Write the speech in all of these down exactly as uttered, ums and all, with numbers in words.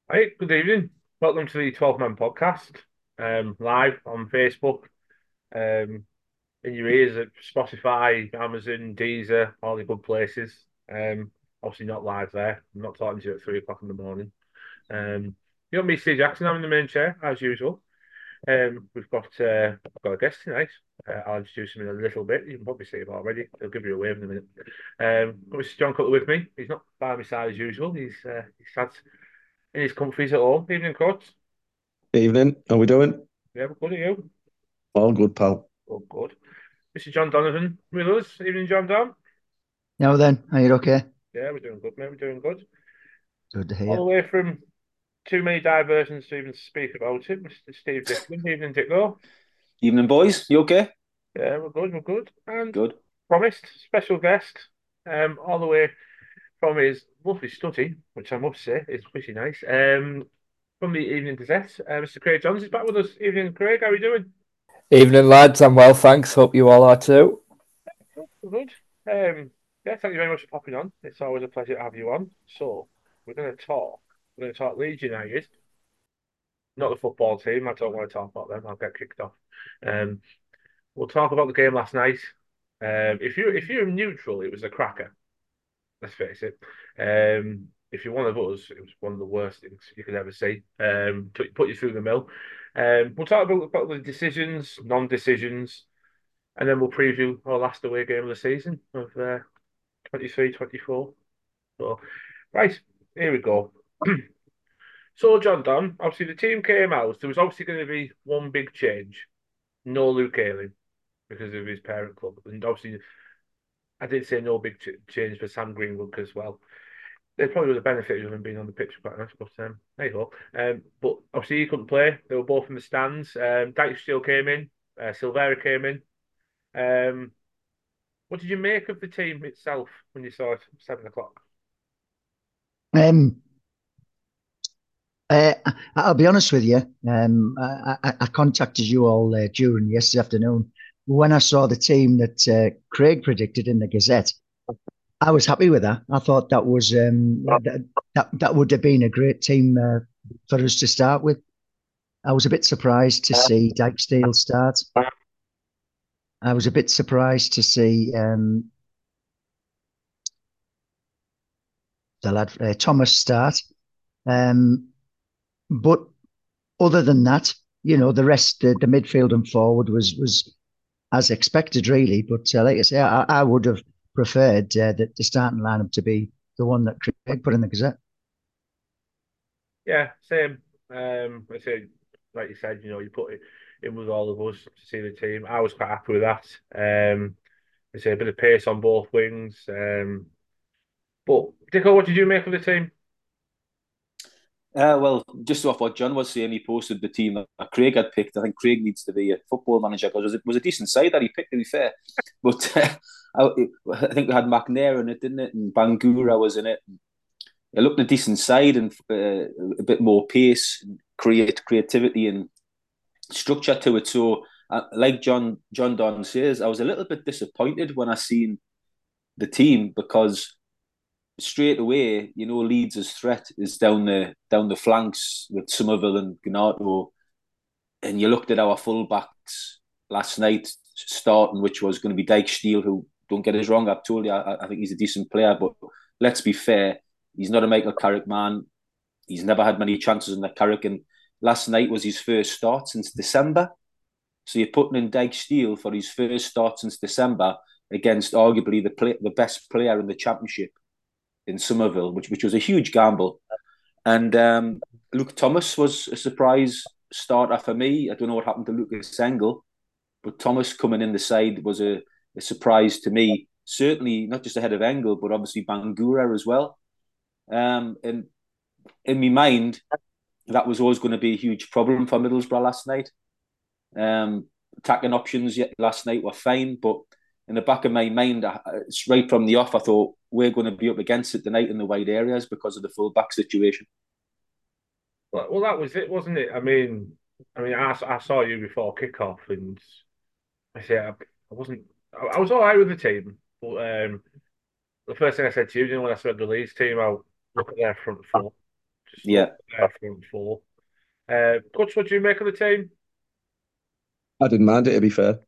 Hi, good evening. Welcome to the twelve Man Podcast, um, live on Facebook, um, in your ears at Spotify, Amazon, Deezer, all the good places. Um, obviously not live there. I'm not talking to you at three o'clock in the morning. Um, you got me, Steve Jackson. I'm in the main chair as usual. Um, we've got uh, I've got a guest tonight. Uh, I'll introduce him in a little bit. You can probably see him already. He'll give you a wave in a minute. Um, got Mister John Cutler with me. He's not by my side as usual. He's uh, he's sat in his comfies at home. Evening, coach. Evening, how we doing? Yeah, we're good at you. All good, pal. Oh, good. Mister John Donovan with us. Evening, John Don. Now then, are you okay? Yeah, we're doing good, mate. We're doing good. Good to All the hear. way from too many diversions to even speak about it, Mister Steve Dickman. Evening, Dicko. Evening, boys. You okay? Yeah, we're good, we're good. And Good. promised special guest, um, all the way from his lovely study, which I must say is pretty nice. Um, from the Evening Gazette, uh, Mister Craig Johns is back with us. Evening, Craig. How are you doing? Evening, lads. I'm well, thanks. Hope you all are too. Good, good. Um, yeah, thank you very much for popping on. It's always a pleasure to have you on. So, we're going to talk. We're going to talk Leeds United, not the football team. I don't want to talk about them. I'll get kicked off. Um, we'll talk about the game last night. Um, if you if you're neutral, it was a cracker. Let's face it. Um, if you're one of us, it was one of the worst things you could ever see. Um, put, put you through the mill. Um, we'll talk about, about the decisions, non-decisions, and then we'll preview our last away game of the season of uh, twenty-three twenty-four. So, right, here we go. So, John Don, obviously the team came out. There was obviously going to be one big change. No Luke Ayling because of his parent club. And obviously, I did say no big ch change for Sam Greenwood as well. They probably would have benefited of him being on the pitch quite nice, but um, hey ho. Um, but obviously he couldn't play. They were both in the stands. Um, Dyche still came in. Uh, Silvera came in. Um, what did you make of the team itself when you saw it at seven o'clock? Um, uh, I'll be honest with you. Um, I, I, I contacted you all uh, during yesterday afternoon. When I saw the team that uh, Craig predicted in the Gazette, I was happy with that. I thought that was um, that, that that would have been a great team uh, for us to start with. I was a bit surprised to see Dijksteel start. I was a bit surprised to see um, the lad uh, Thomas start. Um, but other than that, you know, the rest, the, the midfield and forward was was as expected, really. But uh, like I say, I, I would have preferred uh, the, the starting lineup to be the one that Craig put in the Gazette. Yeah, same. Um, I say, like you said, you know, you put it in with all of us to see the team. I was quite happy with that. Um, I say a bit of pace on both wings. Um, but Dicko, what did you make of the team? Uh, well, just off what John was saying, he posted the team that Craig had picked. I think Craig needs to be a football manager because it was a, was a decent side that he picked, to be fair. But uh, I, I think we had McNair in it, didn't it? And Bangura was in it. It looked a decent side and uh, a bit more pace, create creativity and structure to it. So, uh, like John John Don says, I was a little bit disappointed when I seen the team because straight away, you know, Leeds' threat is down the down the flanks with Somerville and Ganato. And you looked at our fullbacks last night starting, which was going to be Dyke Steele, who, don't get us wrong, I've told you, I, I think he's a decent player, but let's be fair, he's not a Michael Carrick man. He's never had many chances in the Carrick, and last night was his first start since December. So you're putting in Dyke Steele for his first start since December against arguably the play, the best player in the championship in Somerville, which which was a huge gamble. And um, Luke Thomas was a surprise starter for me. I don't know what happened to Lucas Engel, but Thomas coming in the side was a, a surprise to me. Certainly not just ahead of Engel, but obviously Bangura as well. Um, and in my mind, that was always going to be a huge problem for Middlesbrough last night. Um, attacking options yet last night were fine, but in the back of my mind, it's right from the off. I thought we're going to be up against it tonight in the wide areas because of the full back situation. Well, well, that was it, wasn't it? I mean, I mean, I, I saw you before kickoff, and I say I, I wasn't. I, I was all right with the team, but um, the first thing I said to you, you know, when I said the Leeds team, I'll look at their front four. Just Yeah. their front four. Uh, Coach, what do you make of the team? I didn't mind it, to be fair.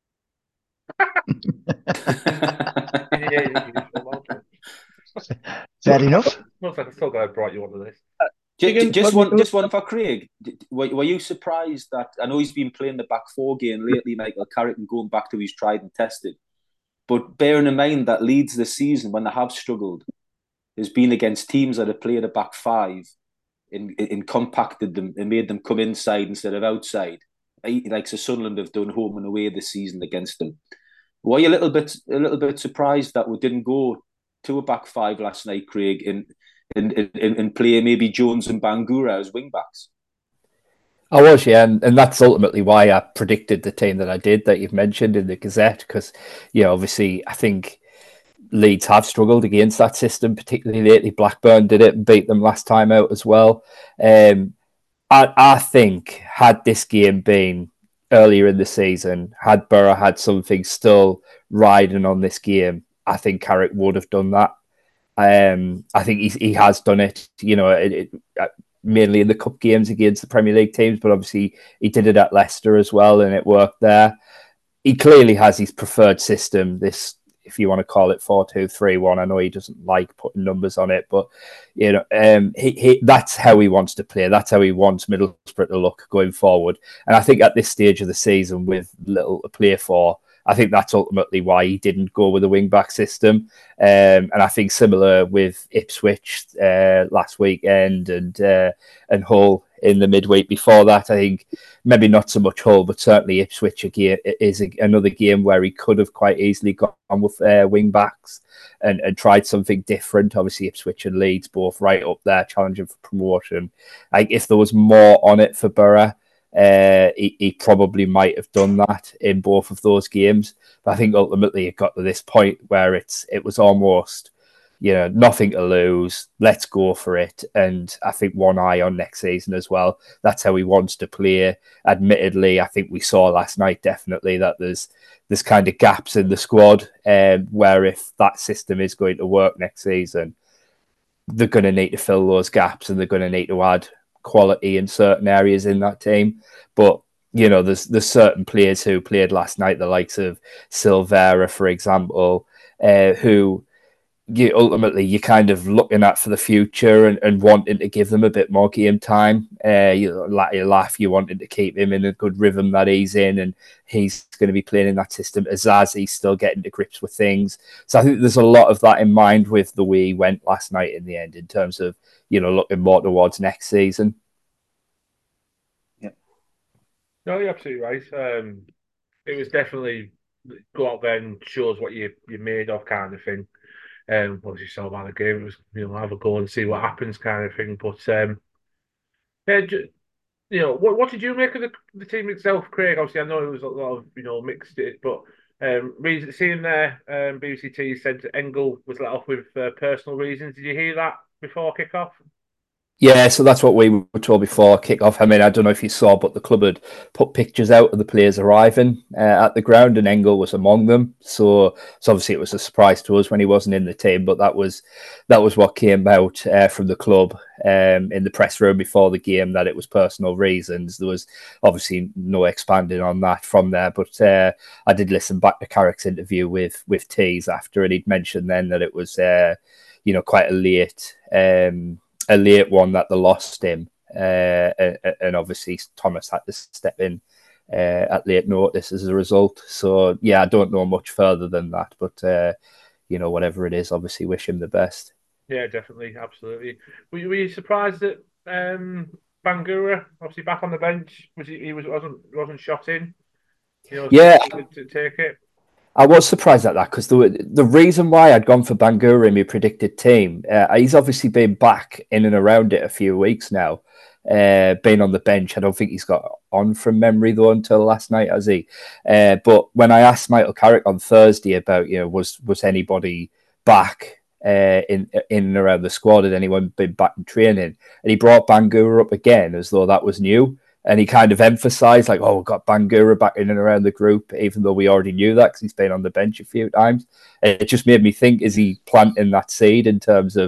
Fair enough. Looks like I still got brought you onto this. Just, just one, just one for Craig. Were, were you surprised that I know he's been playing the back four game lately, Michael Carrick, and going back to his tried and tested, but bearing in mind that Leeds this season, when they have struggled, has been against teams that have played a back five and, and compacted them and made them come inside instead of outside. Like so Sunderland have done home and away this season against them. Were you a little bit a little bit surprised that we didn't go to a back five last night, Craig, and and, and, and play maybe Jones and Bangura as wing backs? I was, yeah, and, and that's ultimately why I predicted the team that I did that you've mentioned in the Gazette, because, you know, obviously I think Leeds have struggled against that system, particularly lately. Blackburn did it and beat them last time out as well. Um, I, I think had this game been earlier in the season, had Borough had something still riding on this game, I think Carrick would have done that. Um, I think he, he has done it, you know, it, it, mainly in the cup games against the Premier League teams, but obviously he did it at Leicester as well, and it worked there. He clearly has his preferred system, this, if you want to call it four two three one. I know he doesn't like putting numbers on it, but you know, um, he, he that's how he wants to play. That's how he wants Middlesbrough to look going forward. And I think at this stage of the season, with little to play for, I think that's ultimately why he didn't go with a wing-back system. Um, and I think similar with Ipswich uh, last weekend and uh, and Hull in the midweek before that. I think maybe not so much Hull, but certainly Ipswich again is a, another game where he could have quite easily gone with uh, wing-backs and, and tried something different. Obviously, Ipswich and Leeds both right up there challenging for promotion. Like, if there was more on it for Borough, Uh, he, he probably might have done that in both of those games, but I think ultimately it got to this point where it's it was almost, you know, nothing to lose. Let's go for it, and I think one eye on next season as well. That's how he wants to play. Admittedly, I think we saw last night definitely that there's there's kind of gaps in the squad, um, where if that system is going to work next season, they're going to need to fill those gaps, and they're going to need to add quality in certain areas in that team. But you know, there's there's certain players who played last night, the likes of Silvera, for example, uh, who you ultimately you're kind of looking at for the future and, and wanting to give them a bit more game time. Uh, you like you laugh, you wanting to keep him in a good rhythm that he's in, and he's going to be playing in that system. Azazi's still getting to grips with things, so I think there's a lot of that in mind with the way he went last night in the end, in terms of, you know, looking more towards next season. Yeah. No, you're absolutely right. Um, it was definitely go out there and shows what you, you're made of kind of thing. Um, as you saw by the game, it was, you know, have a go and see what happens kind of thing. But um, yeah, ju- you know, what what did you make of the, the team itself, Craig? Obviously, I know it was a lot of, you know, mixed it, but um, reason, seeing there, um, B B C T said Engel was let off with uh, personal reasons. Did you hear that before kick-off? Yeah, so that's what we were told before kick-off. I mean, I don't know if you saw, but the club had put pictures out of the players arriving uh, at the ground, and Engel was among them. So, so obviously it was a surprise to us when he wasn't in the team, but that was that was what came out uh, from the club um, in the press room before the game, that it was personal reasons. There was obviously no expanding on that from there, but uh, I did listen back to Carrick's interview with with Tees after, and he'd mentioned then that it was, uh, you know, quite a late. Um, a late one that they lost him, uh, and obviously Thomas had to step in uh, at late notice as a result. So yeah, I don't know much further than that, but uh, you know, whatever it is, obviously wish him the best. Yeah, definitely, absolutely. Were you, were you surprised that um, Bangura, obviously back on the bench, was he, he was wasn't wasn't shot in? You know, Yeah, to, to take it. I was surprised at that, because the the reason why I'd gone for Bangura in my predicted team, uh, he's obviously been back in and around it a few weeks now, uh, been on the bench. I don't think he's got on from memory though until last night, has he? Uh, but when I asked Michael Carrick on Thursday about, you know, was was anybody back uh, in in and around the squad, had anyone been back in training, and he brought Bangura up again as though that was new. And he kind of emphasised, like, oh, we've got Bangura back in and around the group, even though we already knew that because he's been on the bench a few times. And it just made me think, is he planting that seed in terms of,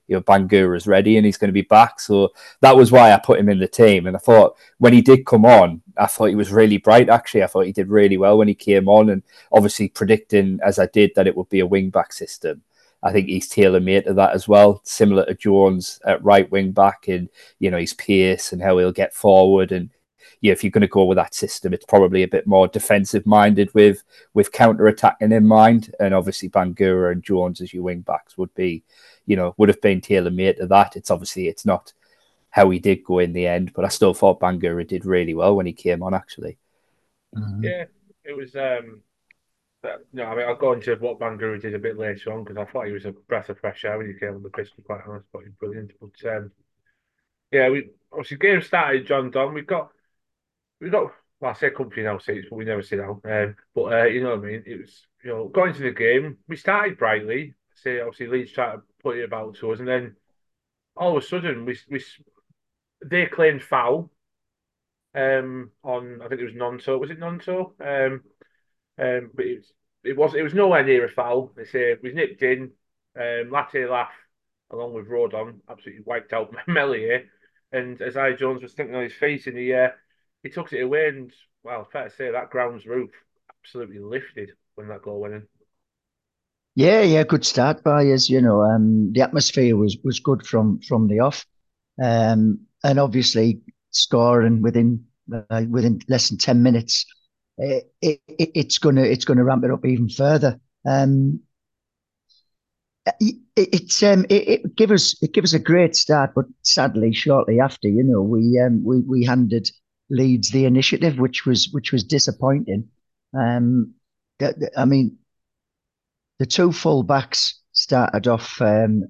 you know, Bangura's ready and he's going to be back. So that was why I put him in the team. And I thought when he did come on, I thought he was really bright, actually. I thought he did really well when he came on, and obviously predicting, as I did, that it would be a wing-back system. I think he's tailor-made to that as well, similar to Jones at right wing-back, and, you know, his pace and how he'll get forward. And yeah, if you're going to go with that system, it's probably a bit more defensive minded with with counter attacking in mind. And obviously Bangura and Jones as your wing backs would be, you know, would have been tailor made to that. It's obviously it's not how he did go in the end, but I still thought Bangura did really well when he came on, actually. Mm-hmm. Yeah, it was. Um, but, no, I mean, I'll go into what Bangura did a bit later on because I thought he was a breath of fresh air when he came on the pitch. To be quite honest, but he's brilliant. But um, yeah, we obviously game started. John Don, we've got. We got, well, I say company now seats, but we never sit down. Um, but uh, you know what I mean? It was, you know, going into the game, we started brightly. Say, obviously, Leeds tried to put it about to us, and then all of a sudden, we we they claimed foul um, on, I think it was Nonto. Was it Nonto? Um, um, but it was, it was it was nowhere near a foul. They say it was nipped in. Um, Latte Laugh, along with Rodon, absolutely wiped out Meslier. And as I Jones was thinking on his face in the air, he took it away, and well, fair to say that ground's roof absolutely lifted when that goal went in. Yeah, yeah, good start by us. You know, um, the atmosphere was was good from from the off, um, and obviously scoring within uh, within less than ten minutes, it, it, it's gonna it's gonna ramp it up even further. Um, it, it's um, it, it give us it give us a great start, but sadly, shortly after, you know, we um, we we handed Leeds the initiative, which was which was disappointing. Um, I mean, the two full backs started off um,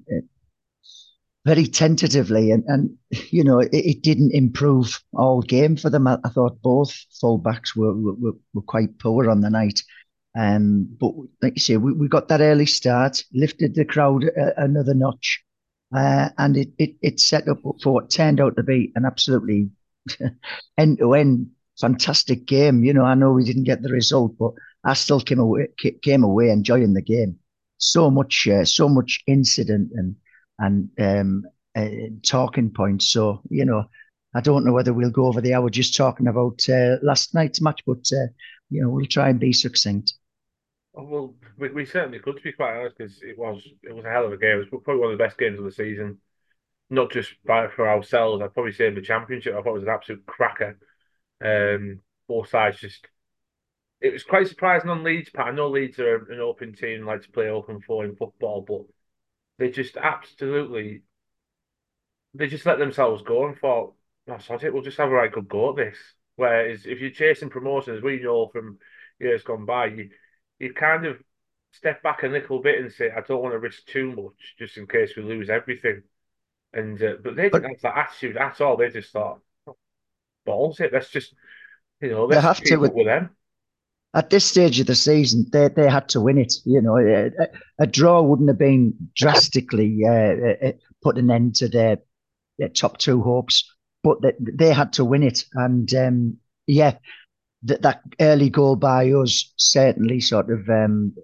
very tentatively, and, and you know, it, it didn't improve all game for them. I, I thought both full backs were, were were quite poor on the night. Um, but like you say, we, we got that early start, lifted the crowd a, another notch, uh, and it, it it set up for what turned out to be an absolutely end to end fantastic game. You know, I know we didn't get the result, but I still came away came away enjoying the game. So much, uh, so much incident and and um, uh, talking points. So you know, I don't know whether we'll go over the hour just talking about uh, last night's match, but uh, you know, we'll try and be succinct. Oh, well, we, we certainly could, to be quite honest, because it was it was a hell of a game. It was probably one of the best games of the season, not just by, for ourselves. I'd probably say in the championship, I thought it was an absolute cracker. Um, both sides just. It was quite surprising on Leeds' part. I know Leeds are an open team, like to play open four in football, but they just absolutely they just let themselves go and thought, "No, sod it, we'll just have a right good go at this." Whereas if you're chasing promotion, as we know from years gone by, you you kind of step back a little bit and say, "I don't want to risk too much, just in case we lose everything." And uh, but they didn't But have that attitude at all. They just thought, oh, "Balls it, let's just you know they let's have keep to. up with them." At this stage of the season, they they had to win it. You know, a, a draw wouldn't have been drastically uh, uh, put an end to their, their top two hopes, but they, they had to win it. And um, yeah, that that early goal by us certainly sort of um,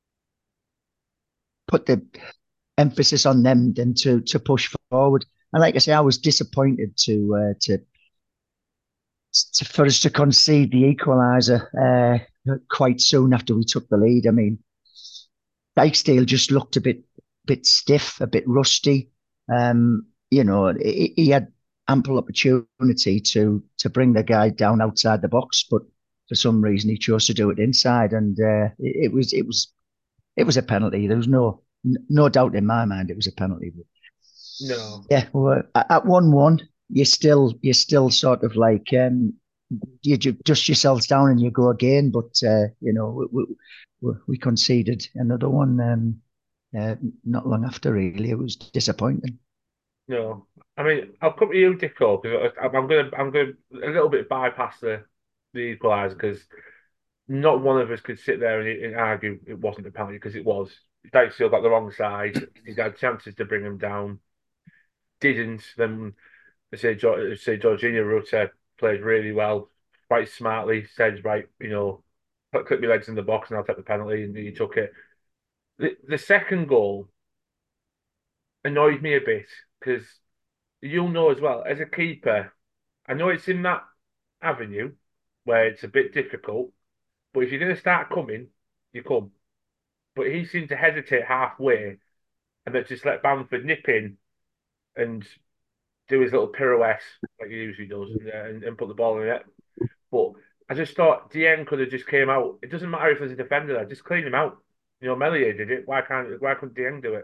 put the emphasis on them then to to push forward. And like I say, I was disappointed to uh, to, to for us to concede the equaliser uh, quite soon after we took the lead. I mean, Dijksteel just looked a bit bit stiff, a bit rusty. Um, you know, he, he had ample opportunity to to bring the guy down outside the box, but for some reason he chose to do it inside, and uh, it, it was it was it was a penalty. There was no no doubt in my mind it was a penalty. No, Yeah, well, at one one, you still you still sort of like um, you dust yourselves down and you go again. But uh, you know, we, we, we conceded another one um, uh, not long after. Really, it was disappointing. no. I mean, I'll come to you, Dicko, because I'm gonna I'm gonna a little bit bypass the the equaliser because not one of us could sit there and, and argue it wasn't a penalty because it was. Dijksteel got the wrong side. He had chances to bring him down, didn't. Then they say say Jorginho Rutter played really well, quite smartly. Said right, you know, put clip your legs in the box and I'll take the penalty, and he took it. The the second goal, annoys me a bit because you'll know as well, as a keeper, I know it's in that avenue where it's a bit difficult, but if you're going to start coming, you come. But he seemed to hesitate halfway and then just let Bamford nip in and do his little pirouette like he usually does and, uh, and, and put the ball in it. But I just thought Dieng could have just came out. It doesn't matter if there's a defender there, just clean him out. You know, Meslier did it. Why can't why couldn't Dieng do it?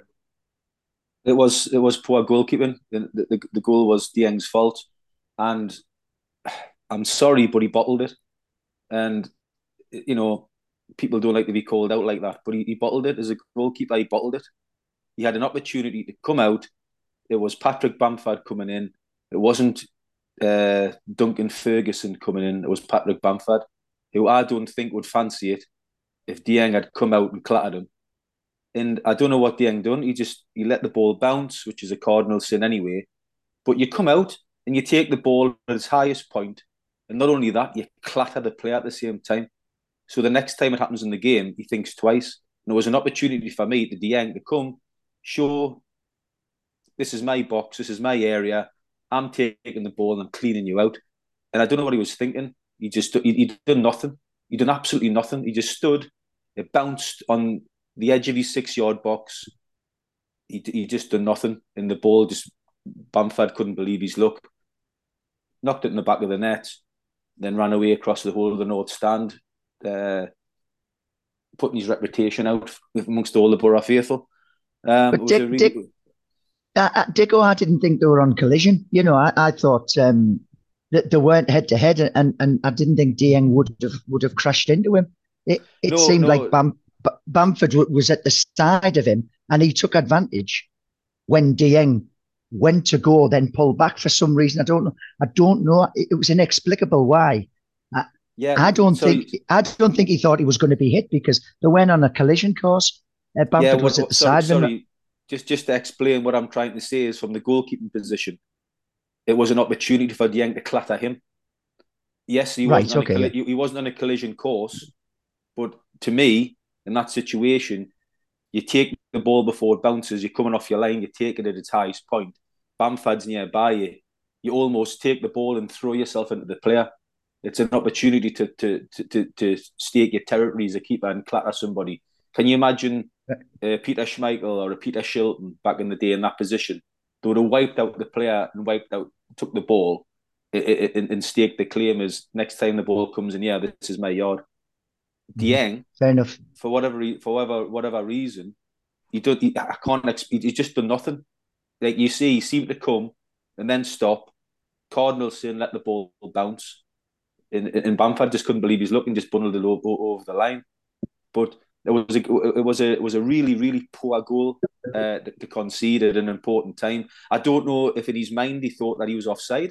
It was it was poor goalkeeping. The, the, the goal was Dieng's fault, and I'm sorry, but he bottled it. And you know, people don't like to be called out like that, but he, he bottled it as a goalkeeper. He bottled it. He had an opportunity to come out. It was Patrick Bamford coming in. It wasn't uh, Duncan Ferguson coming in. It was Patrick Bamford, who I don't think would fancy it if Dieng had come out and clattered him. And I don't know what Dieng done. He just he let the ball bounce, which is a cardinal sin anyway. But you come out and you take the ball at its highest point, and not only that, you clatter the player at the same time. So the next time it happens in the game, he thinks twice. And it was an opportunity for me to Dieng to come, show this is my box, this is my area. I'm taking the ball and I'm cleaning you out. And I don't know what he was thinking. He just he, he done nothing. He done absolutely nothing. He just stood. It bounced on the edge of his six-yard box. He he just done nothing, and the ball just Bamford couldn't believe his luck. Knocked it in the back of the net, then ran away across the whole of the North Stand, uh, putting his reputation out amongst all the Borough faithful. Um, But it was Dick, a really Dick, uh, uh, Dicko, I didn't think they were on collision. You know, I, I thought um, that they weren't head to head, and and I didn't think Dieng would have would have crashed into him. It it no seemed like no Bam, Bamford was at the side of him, and he took advantage when Dieng went to go, then pulled back for some reason. I don't know. I don't know. It, it was inexplicable why. I, yeah. I don't think Sorry, I don't think he thought he was going to be hit because they went on a collision course. Uh, yeah. Bamford What, was at what, the sorry, side of him. sorry. Just just to explain what I'm trying to say is from the goalkeeping position, it was an opportunity for Dieng to clatter him. Yes, he wasn't Right. on Okay. a Yeah. he wasn't on a collision course, but to me, in that situation, you take the ball before it bounces, you're coming off your line, you take it at its highest point. Bamford's nearby you. You almost take the ball and throw yourself into the player. It's an opportunity to to to to, to stake your territory as a keeper and clatter somebody. Can you imagine uh, Peter Schmeichel or a Peter Shilton back in the day in that position? They would have wiped out the player and wiped out, took the ball and, and staked the claim as next time the ball comes in, yeah, this is my yard. Mhm. Dieng, Fair enough. for whatever for whatever whatever reason, he did. He, I can't. He's just done nothing. Like you see, he seemed to come and then stop. Cardinal sin, let the ball bounce, and, and Bamford just couldn't believe he's looking, just bundled it over, over the line. But it was a, it was a it was a really really poor goal uh, to, to concede at an important time. I don't know if in his mind he thought that he was offside.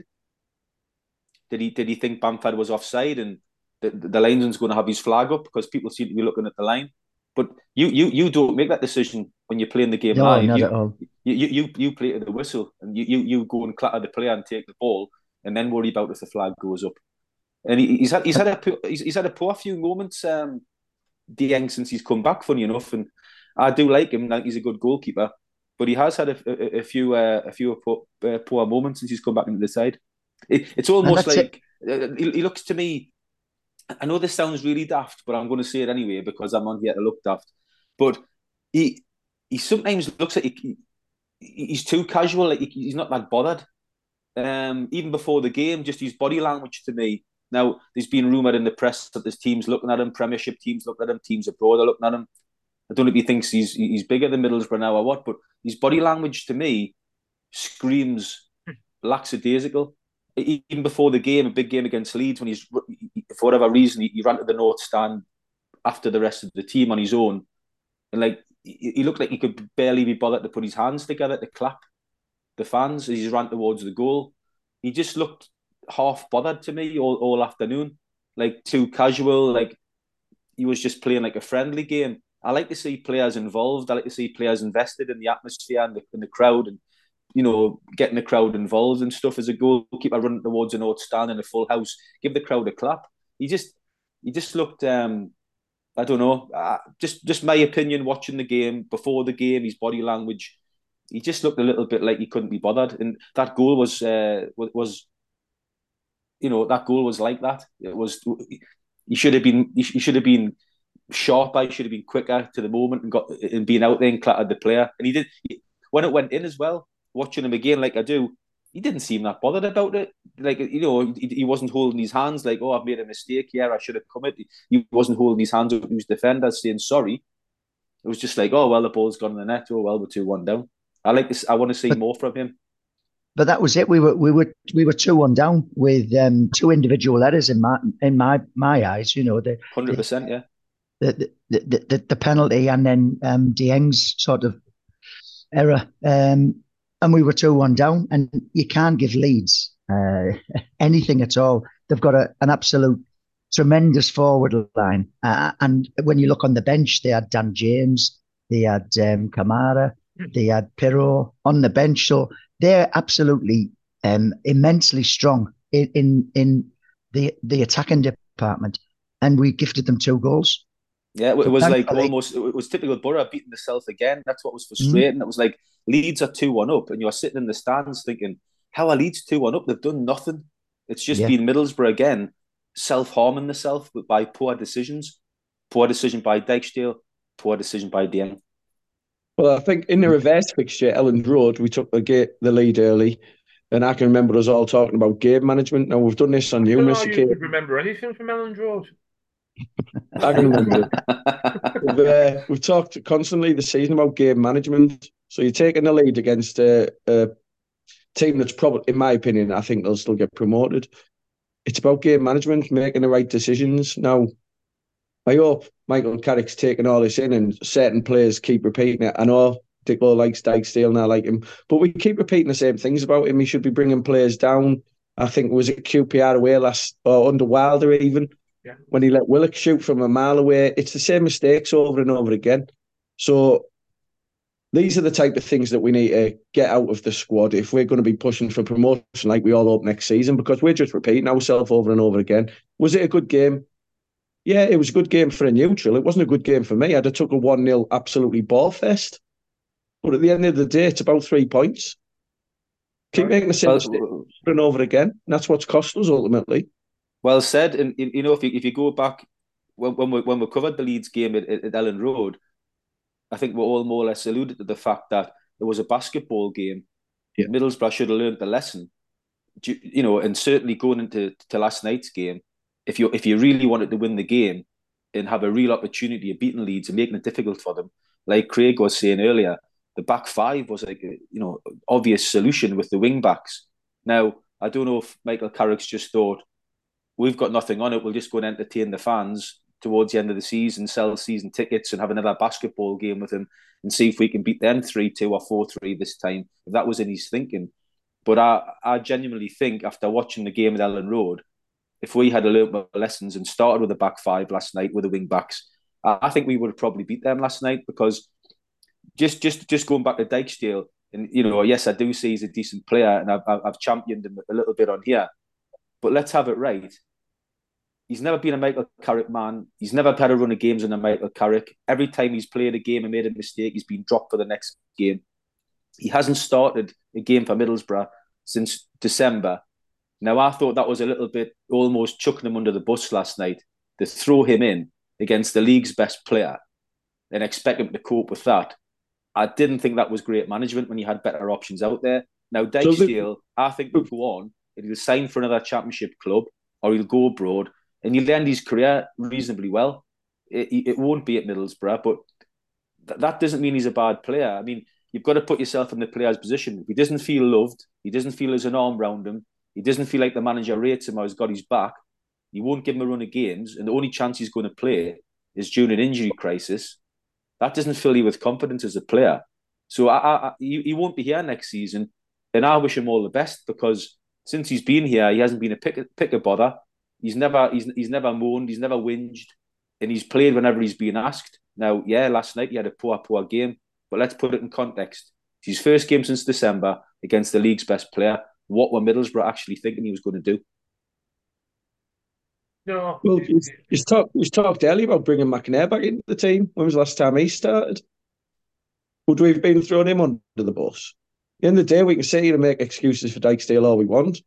Did he did he think Bamford was offside and the, the linesman's going to have his flag up because people seem to be looking at the line? But you you you don't make that decision when you're playing the game No, live. not You at all. you you you play to the whistle and you you, you go and clatter the player and take the ball and then worry about if the flag goes up. And he, he's had he's had a he's, he's had a poor few moments, um, Dieng, since he's come back. Funny enough, and I do like him. I think he's a good goalkeeper, but he has had a, a, a few uh, a few poor, uh, poor moments since he's come back into the side. It, it's And almost that's it. like uh, he, he looks to me. I know this sounds really daft, but I'm going to say it anyway because I'm on here to look daft. But he he sometimes looks like he, he's too casual. Like he, he's not that bothered. Um, even before the game, just his body language to me. Now, there's been rumoured in the press that there's teams looking at him, Premiership teams looking at him, teams abroad are looking at him. I don't know if he thinks he's he's bigger than Middlesbrough now or what, but his body language to me screams lackadaisical. Even before the game, a big game against Leeds, when he's for whatever reason he, he ran to the North Stand after the rest of the team on his own, and like he, he looked like he could barely be bothered to put his hands together to clap the fans as he ran towards the goal. He just looked half bothered to me all, all afternoon, like too casual, like he was just playing like a friendly game. I like to see players involved. I like to see players invested in the atmosphere and the, in the crowd, and you know, getting the crowd involved and stuff. As a goalkeeper running towards an North Stand in a full house, give the crowd a clap. He just, he just looked. Um, I don't know. Uh, just, just my opinion. Watching the game before the game, his body language he just looked a little bit like he couldn't be bothered. And that goal was uh, was you know that goal was like that. It was he should have been he should have been sharper. He should have been quicker to the moment and got and been out there and clattered the player. And he did when it went in as well. Watching him again, like I do, he didn't seem that bothered about it. Like you know, he, he wasn't holding his hands like, "Oh, I've made a mistake here. I should have come it." He wasn't holding his hands up to his defender, saying sorry. It was just like, "Oh well, the ball's gone in the net. Oh well, we're two one down." I like this. I want to see but, more from him. But that was it. We were we were we were two one down with um, two individual errors in my in my my eyes. You know, the hundred percent, yeah. The the, the the the penalty and then um, Dieng's sort of error, um, and we were two one down. And you can't give Leeds uh, anything at all. They've got a, an absolute tremendous forward line, uh, and when you look on the bench, they had Dan James, they had um, Kamara, they had Pirro on the bench. So they're absolutely um, immensely strong in, in in the the attacking department, and we gifted them two goals. Yeah, it was like almost, it was typical Borough beating themselves again. That's what was frustrating. Mm-hmm. It was like Leeds are two one up and you're sitting in the stands thinking, how are Leeds two one up? They've done nothing. It's just yeah. been Middlesbrough again, self-harming themselves by poor decisions. Poor decision by Dijksteel, poor decision by Dieng. Well, I think in the reverse fixture, Elland Road, we took the, gate, the lead early. And I can remember us all talking about game management. Now, we've done this on numerous occasions. I don't know you could remember anything from Elland Road. I can remember it. We've, uh, we've talked constantly this season about game management. So you're taking the lead against a, a team that's probably, in my opinion, I think they'll still get promoted. It's about game management, making the right decisions. Now, I hope Michael Carrick's taking all this in and certain players keep repeating it. I know Dicko likes Dijksteel and I like him, but we keep repeating the same things about him. He should be bringing players down. I think, was it Q P R away last, or under Wilder even? Yeah. When he let Willock shoot from a mile away, it's the same mistakes over and over again. So these are the type of things that we need to get out of the squad if we're going to be pushing for promotion like we all hope next season, because we're just repeating ourselves over and over again. Was it a good game? Yeah, it was a good game for a neutral. It wasn't a good game for me. I'd have took a one nil absolutely ball fest. But at the end of the day, it's about three points. Keep making the same mistake over and over again. And that's what's cost us ultimately. Well said. And you know, if you if you go back when when we when we covered the Leeds game at, at Elland Road, I think we're all more or less alluded to the fact that it was a basketball game. Yeah. Middlesbrough should have learned the lesson. You know, and certainly going into to last night's game, if you if you really wanted to win the game and have a real opportunity of beating Leeds and making it difficult for them, like Craig was saying earlier, the back five was like a, you know, obvious solution with the wing backs. Now, I don't know if Michael Carrick's just thought, we've got nothing on it, we'll just go and entertain the fans towards the end of the season, sell season tickets and have another basketball game with him and see if we can beat them three two or four three this time, if that was in his thinking. But I, I genuinely think, after watching the game at Elland Road, if we had learned our lessons and started with the back five last night with the wing backs, I think we would have probably beat them last night, because just just just going back to Dijksteel, and you know, yes, I do see he's a decent player, and I've I've championed him a little bit on here, but let's have it right. He's never been a Michael Carrick man. He's never had a run of games under Michael Carrick. Every time he's played a game and made a mistake, he's been dropped for the next game. He hasn't started a game for Middlesbrough since December. Now, I thought that was a little bit almost chucking him under the bus last night, to throw him in against the league's best player and expect him to cope with that. I didn't think that was great management when you had better options out there. Now, Dijksteel, I think, will go on and he'll sign for another championship club, or he'll go abroad and he'll end his career reasonably well. It, it won't be at Middlesbrough, but th- that doesn't mean he's a bad player. I mean, you've got to put yourself in the player's position. If he doesn't feel loved, he doesn't feel there's an arm round him, he doesn't feel like the manager rates him or has got his back, he won't give him a run of games, and the only chance he's going to play is during an injury crisis. That doesn't fill you with confidence as a player. So I, I, he, he won't be here next season, and I wish him all the best, because since he's been here, he hasn't been a pick, pick a bother. He's never he's he's never moaned, he's never whinged, and he's played whenever he's been asked. Now, yeah, last night he had a poor, poor game, but let's put it in context. It's his first game since December against the league's best player. What were Middlesbrough actually thinking he was going to do? No. Well, you talked you talked earlier about bringing McNair back into the team. When was the last time he started? would we have been throwing him under the bus? At the end of the day, we can sit here and make excuses for Dijksteel all we want.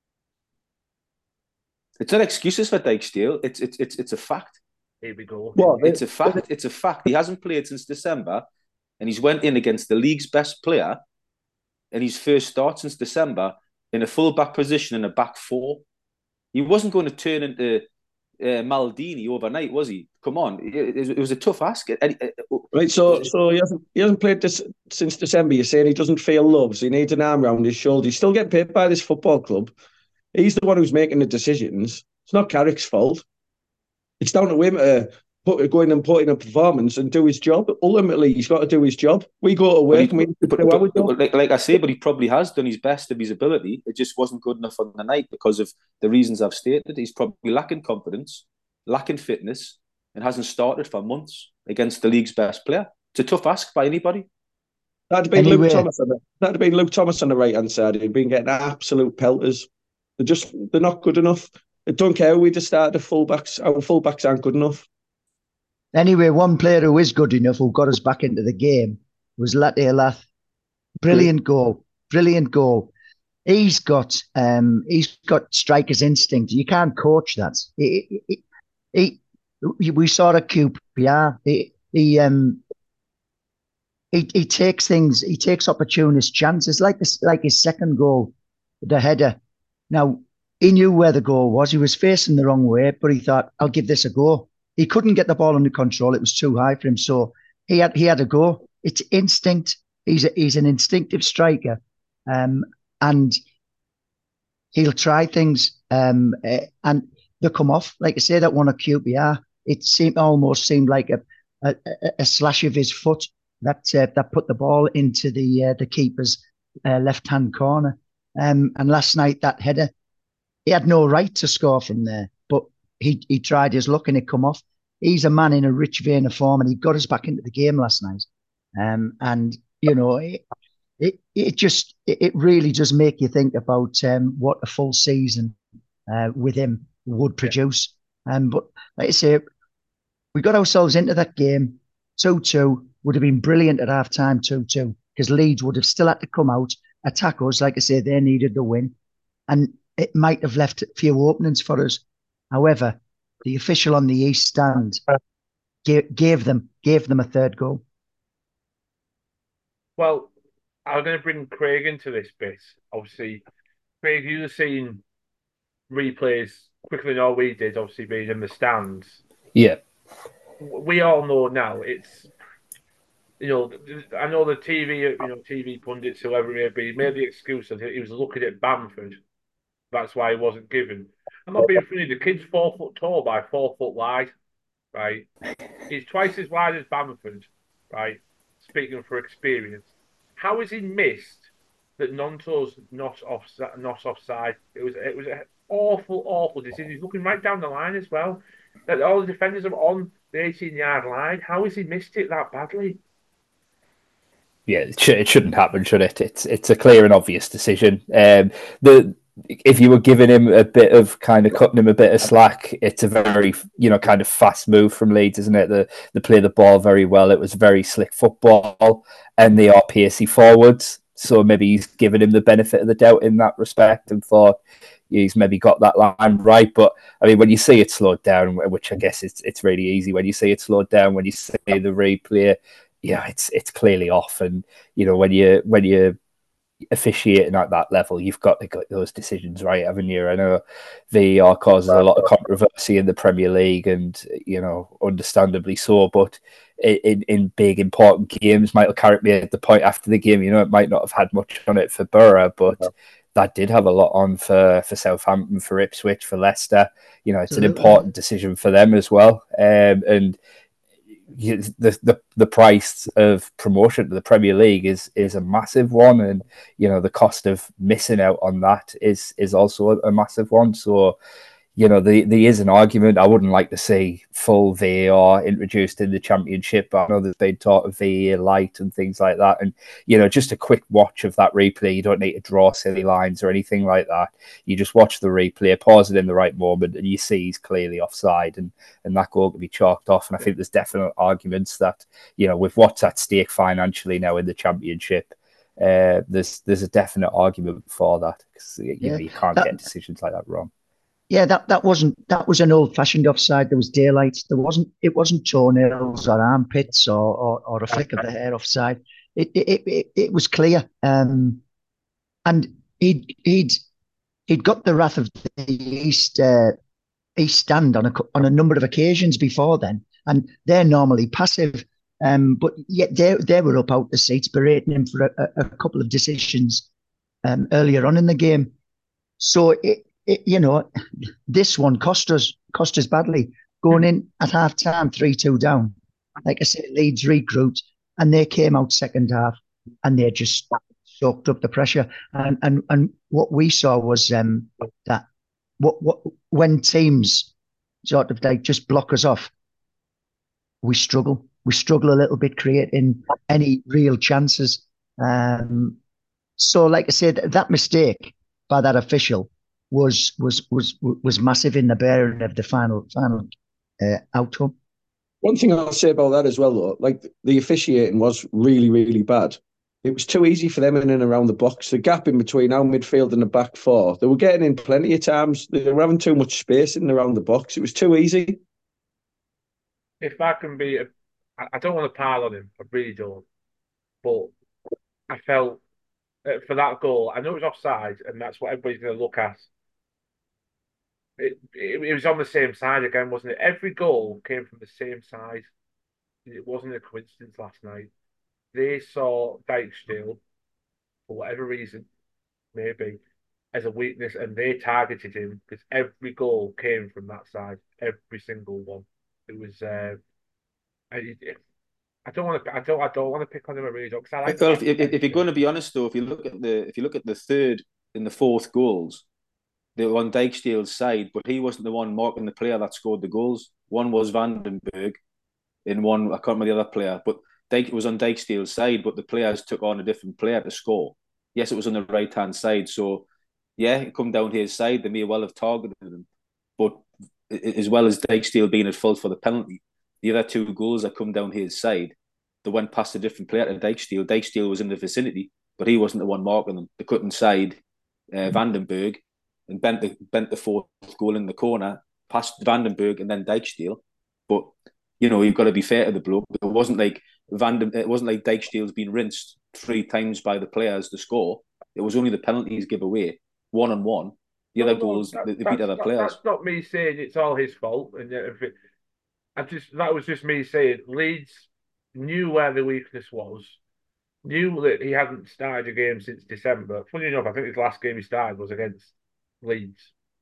It's not excuses for Dijksteel. It's it's it's it's a fact. Here we go. What? It's a fact. It's a fact. He hasn't played since December, and he's went in against the league's best player, in his first start since December, in a full-back position in a back four. He wasn't going to turn into uh, Maldini overnight, was he? Come on, it, it was a tough ask. Right, so so he hasn't he hasn't played this since December. You're saying he doesn't feel love, so he needs an arm around his shoulder. He's still getting paid by this football club. He's the one who's making the decisions. It's not Carrick's fault. It's down to him to put, go in and put in a performance and do his job. Ultimately, he's got to do his job. We go to work and we do but, our but, job. but, like, like I say, but he probably has done his best of his ability. It just wasn't good enough on the night because of the reasons I've stated. He's probably lacking confidence, lacking fitness, and hasn't started for months against the league's best player. It's a tough ask by anybody. That'd have been Anyway. Luke Thomas. On the, that'd have been Luke Thomas on the right hand side. He'd been getting absolute pelters. They're just they're not good enough. I don't care. We just started the fullbacks. Our fullbacks aren't good enough. Anyway, one player who is good enough, who got us back into the game, was Latte Lath. Brilliant goal. Brilliant goal. He's got um, he's got striker's instinct. You can't coach that. He, he, he, we saw at Q P R. He, he um he he takes things. He takes opportunist chances, like this, like his second goal, the header. Now, he knew where the goal was. He was facing the wrong way, but he thought, I'll give this a go. He couldn't get the ball under control. It was too high for him. So he had he had a go. It's instinct. He's a, he's an instinctive striker. Um, and he'll try things um, uh, and they'll come off. Like I say, that one at Q P R, it seemed almost seemed like a, a, a slash of his foot that uh, that put the ball into the uh, the keeper's uh, left-hand corner. Um, and last night, that header, he had no right to score from there, but he he tried his luck and it come off. He's a man in a rich vein of form, and he got us back into the game last night. Um, and you know, it it, it just it, it really does make you think about um, what a full season uh, with him would produce. Um, but like I say, we got ourselves into that game. two two would have been brilliant at half time. two two because Leeds would have still had to come out, attack us. Like I say, they needed the win, and it might have left a few openings for us. However, the official on the East Stand gave, gave them gave them a third goal. Well, I'm going to bring Craig into this bit. Obviously, Craig, you've seen replays quicker than all we did, obviously being in the stands. Yeah. We all know now it's, you know, I know the T V, you know, T V pundits, whoever it may be, made the excuse that he was looking at Bamford. That's why he wasn't given. I'm not being funny. The kid's four foot tall by four foot wide, right? He's twice as wide as Bamford, right? Speaking for experience, how has he missed that Gnonto's not off not offside? It was it was an awful, awful decision. He's looking right down the line as well. That all the defenders are on the eighteen yard line. How has he missed it that badly? Yeah, it, sh- it shouldn't happen, should it? It's it's a clear and obvious decision. Um, the if you were giving him a bit of kind of cutting him a bit of slack, it's a very, you know, kind of fast move from Leeds, isn't it? The they play the ball very well. It was very slick football, and they are pacey forwards. So maybe he's given him the benefit of the doubt in that respect and thought he's maybe got that line right. But I mean, when you see it slowed down, which I guess it's it's really easy when you see it slowed down, when you see the replay, yeah, it's it's clearly off. And you know, when you when you officiating at that level, you've got to get those decisions right, haven't you? I know V A R causes a lot of controversy in the Premier League, and you know, understandably so. But in in big important games, Michael Carrick made the point after the game. You know, it might not have had much on it for Borough, but that did have a lot on for for Southampton, for Ipswich, for Leicester. You know, it's Absolutely. an important decision for them as well, um, and. The, the the price of promotion to the Premier League is is a massive one, and you know the cost of missing out on that is is also a, a massive one. So you know, there, there is an argument. I wouldn't like to see full V A R introduced in the Championship, but I know there's been talk of V A R light and things like that. And, you know, just a quick watch of that replay. You don't need to draw silly lines or anything like that. You just watch the replay, pause it in the right moment, and you see he's clearly offside, and, and that goal can be chalked off. And I think there's definite arguments that, you know, with what's at stake financially now in the Championship, uh, there's there's a definite argument for that, because you Yeah, know, you can't that- get decisions like that wrong. Yeah, that, that wasn't that was an old-fashioned offside. There was daylight. There wasn't it wasn't toenails or armpits or or, or a flick of the hair offside. It it it, it was clear. Um, and he'd he'd he'd got the wrath of the East uh, East Stand on a on a number of occasions before then, and they're normally passive. Um, but yet they they were up out the seats berating him for a, a couple of decisions um, earlier on in the game. So it, it you know. This one cost us cost us badly. Going in at half time, three two down. Like I said, Leeds regrouped and they came out second half and they just soaked up the pressure. And and and what we saw was um, that what what when teams sort of like just block us off, we struggle. We struggle a little bit creating any real chances. Um, so, like I said, that mistake by that official was was was was massive in the bearing of the final final uh, outcome. One thing I'll say about that as well, though, like the officiating was really, really bad. It was too easy for them in and around the box. The gap in between our midfield and the back four, they were getting in plenty of times. They were having too much space in and around the box. It was too easy. If I can be, a, I don't want to pile on him. I really don't. But I felt uh, for that goal, I know it was offside, and that's what everybody's going to look at. It, it, it was on the same side again, wasn't it? Every goal came from the same side. It wasn't a coincidence last night. They saw Dijksteel, for whatever reason, maybe, as a weakness, and they targeted him because every goal came from that side. Every single one. It was. Uh, I, I don't want to. I don't. I don't want to pick on him. I really don't. I like well, if, if, if you're going to be honest, though, if you look at the if you look at the third and the fourth goals, they were on Dijksteel's side, but he wasn't the one marking the player that scored the goals. One was Vandenberg, and one I can't remember the other player, but Dijk was on Dijksteel's side, but the players took on a different player to score. Yes, it was on the right hand side, so yeah, it come down his side. They may well have targeted him, but as well as Dijksteel being at fault for the penalty, the other two goals that come down his side, they went past a different player to Dijksteel. Dijksteel was in the vicinity, but he wasn't the one marking them. They cut inside uh, Vandenberg and bent the bent the fourth goal in the corner past Vandenberg and then Dijksteel. But you know, you've got to be fair to the bloke. It wasn't like Vanden, it wasn't like Dijksteel's been rinsed three times by the players to score. It was only the penalties give away one on one. The other no, goals, that, they, they beat other not, players. That's not me saying it's all his fault. And if it, I just that was just me saying Leeds knew where the weakness was, knew that he hadn't started a game since December. Funny enough, I think his last game he started was against Leeds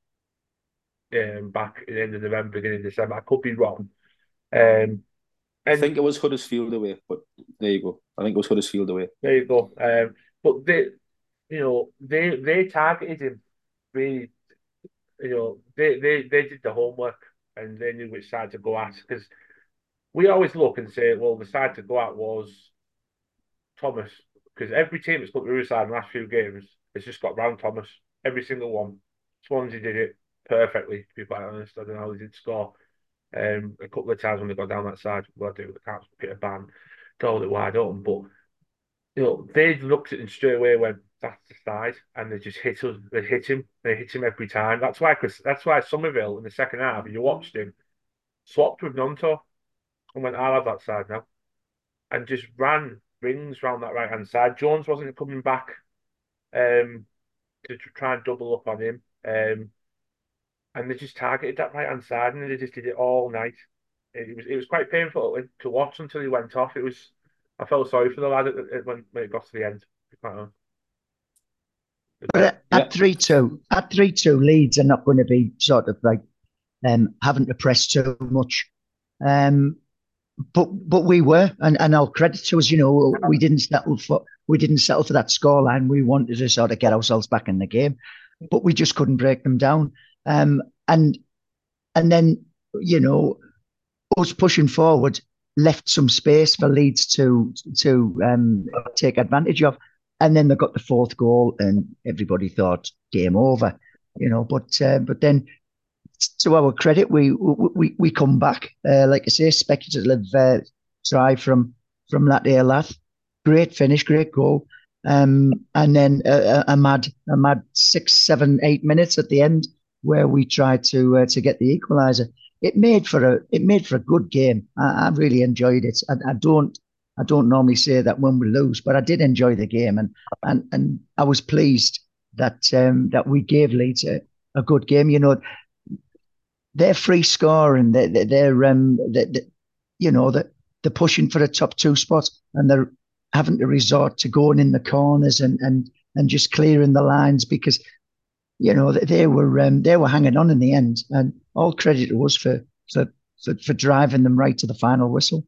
um, back at the end of November, beginning of December. I could be wrong. Um, and I think it was Huddersfield away, but there you go. I think it was Huddersfield away. There you go. Um, but they, you know, they they targeted him. They, you know, they they they did the homework and they knew which side to go at, because we always look and say, well, the side to go at was Thomas, because every team that's got the other side in the last few games has just got round Thomas. Every single one. Swansea did it perfectly, to be quite honest. I don't know how they did score. Um, a couple of times when they got down that side, well, I do, they can't get a ban, told it wide open. But you know, they looked at him straight away when that's the side, and they just hit us. They hit him. They hit him every time. That's why, Chris. That's why Somerville in the second half, you watched him swapped with Nonto and went, "I'll have that side now," and just ran rings round that right hand side. Jones wasn't coming back um, to try and double up on him. Um, And they just targeted that right hand side, and they just did it all night. It was it was quite painful to watch until he went off. It was I felt sorry for the lad when when it got to the end. But at, yeah. at three two, at three two, Leeds are not going to be sort of like um, having to press too much. Um, but but we were, and, and I'll credit to us. You know, we didn't settle for we didn't settle for that scoreline. We wanted to sort of get ourselves back in the game, but we just couldn't break them down. Um, and and then you know us pushing forward left some space for Leeds to to um, take advantage of, and then they got the fourth goal, and everybody thought game over, you know. But uh, but then, to our credit, we we we come back. Uh, like I say, speculative uh, try from from Latte Lath, great finish, great goal, um, and then a, a mad a mad six, seven, eight minutes at the end where we tried to uh, to get the equaliser. It made for a it made for a good game. I, I really enjoyed it. I, I don't I don't normally say that when we lose, but I did enjoy the game, and and and I was pleased that um, that we gave Leeds a, a good game. You know, they're free scoring. They're, they're, they're um, they're, they're, you know, that they're pushing for the top two spots, and they're having to resort to going in the corners and and and just clearing the lines because, you know, they were um, they were hanging on in the end, and all credit to us for for for, for driving them right to the final whistle.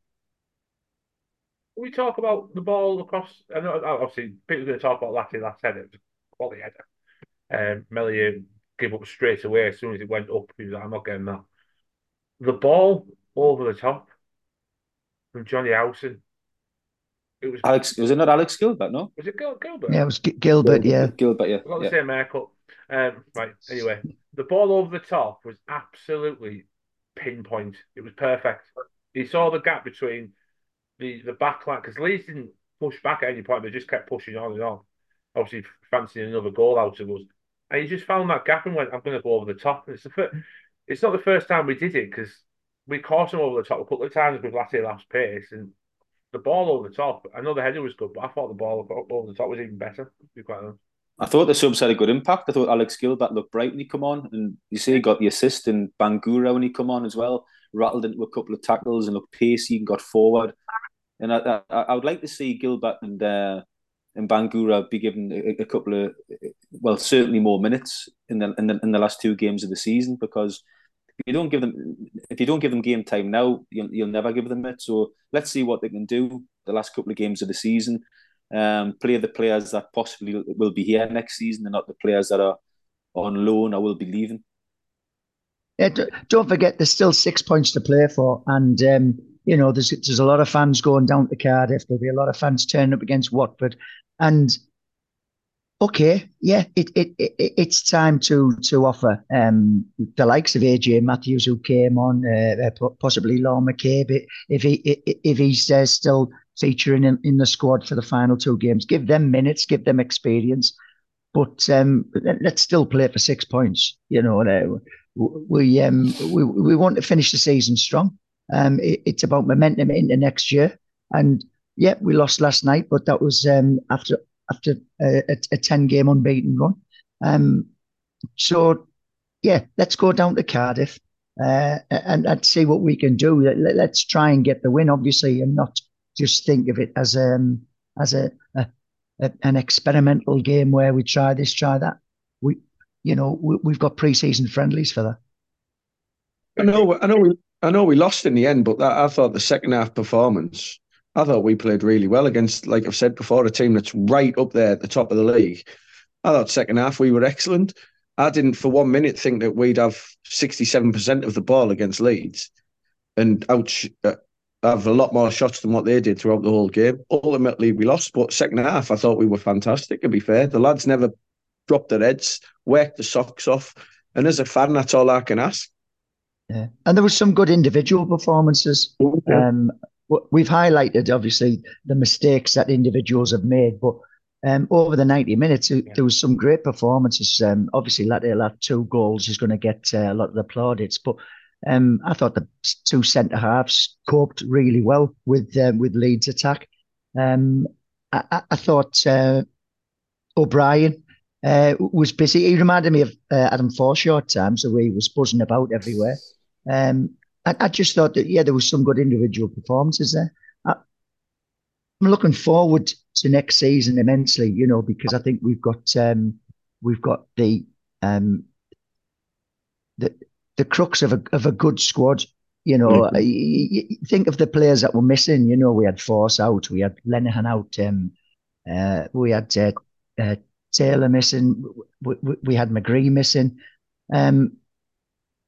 We talk about the ball across. I know, obviously, people are going to talk about Latte last header. It was a quality header. Um, Meslier gave up straight away as soon as it went up. He was like, I'm not getting that. The ball over the top from Johnny Howson. It was Alex, was it not Alex Gilbert? No, was it Gil- Gilbert? Yeah, it was G- Gilbert. Yeah, Gilbert. Yeah, I've got the yeah. same haircut. Um, right. Anyway, the ball over the top was absolutely pinpoint. It was perfect. He saw the gap between the the back line because Leeds didn't push back at any point. They just kept pushing on and on. Obviously, fancying another goal out of us, and he just found that gap and went, "I'm going to go over the top." And it's the first, it's not the first time we did it because we caught him over the top a couple of times with Latte Lath's pace and the ball over the top. I know the header was good, but I thought the ball over the top was even better. To be quite honest. I thought the subs had a good impact. I thought Alex Gilbert looked bright when he come on, and you see he got the assist, and Bangura when he come on as well, rattled into a couple of tackles and looked pacey and got forward. And I, I, I would like to see Gilbert and uh, and Bangura be given a, a couple of, well, certainly more minutes in the, in the in the last two games of the season, because if you don't give them if you don't give them game time now, you'll you'll never give them it. So let's see what they can do the last couple of games of the season. Um, play the players that possibly will be here next season, and not the players that are on loan or will be leaving. Yeah, don't forget there's still six points to play for, and um, you know there's there's a lot of fans going down to Cardiff. There'll be a lot of fans turning up against Watford, and okay, yeah, it, it, it it's time to to offer um, the likes of A J Matthews, who came on, uh, possibly Lorne McCabe, if he if he's uh, still featuring in, in the squad for the final two games. Give them minutes, give them experience, but um, let's still play for six points. You know, uh, we um we we want to finish the season strong. Um, it, it's about momentum into next year, and yeah, we lost last night, but that was um after. after a, a ten game unbeaten run. Um, so, yeah, let's go down to Cardiff uh, and, and see what we can do. Let, let's try and get the win, obviously, and not just think of it as um as a, a, a an experimental game where we try this, try that. We, you know, we, we've got pre-season friendlies for that. I know, I know, we, I know, we lost in the end, but that, I thought the second half performance, I thought we played really well against, like I've said before, a team that's right up there at the top of the league. I thought second half we were excellent. I didn't for one minute think that we'd have sixty-seven percent of the ball against Leeds and out, uh, have a lot more shots than what they did throughout the whole game. Ultimately, we lost, but second half I thought we were fantastic, to be fair. The lads never dropped their heads, worked the socks off. And as a fan, that's all I can ask. Yeah. And there was some good individual performances. Okay. Um, We've highlighted, obviously, the mistakes that individuals have made, but um, over the ninety minutes, yeah. there was some great performances. Um, obviously, Latte Lath two goals is going to get uh, a lot of the plaudits, but um, I thought the two centre halves coped really well with uh, with Leeds' attack. Um, I, I thought uh, O'Brien uh, was busy. He reminded me of uh, Adam Forshaw at times, the way he was buzzing about everywhere. Um, I, I just thought that, yeah, there was some good individual performances there. I, I'm looking forward to next season immensely, you know, because I think we've got um, we've got the um, the the crux of a of a good squad. You know, mm-hmm. you, you think of the players that were missing. You know, we had Force out, we had Lenihan out, um, uh, we had uh, uh, Taylor missing, we, we, we had McGree missing. Um,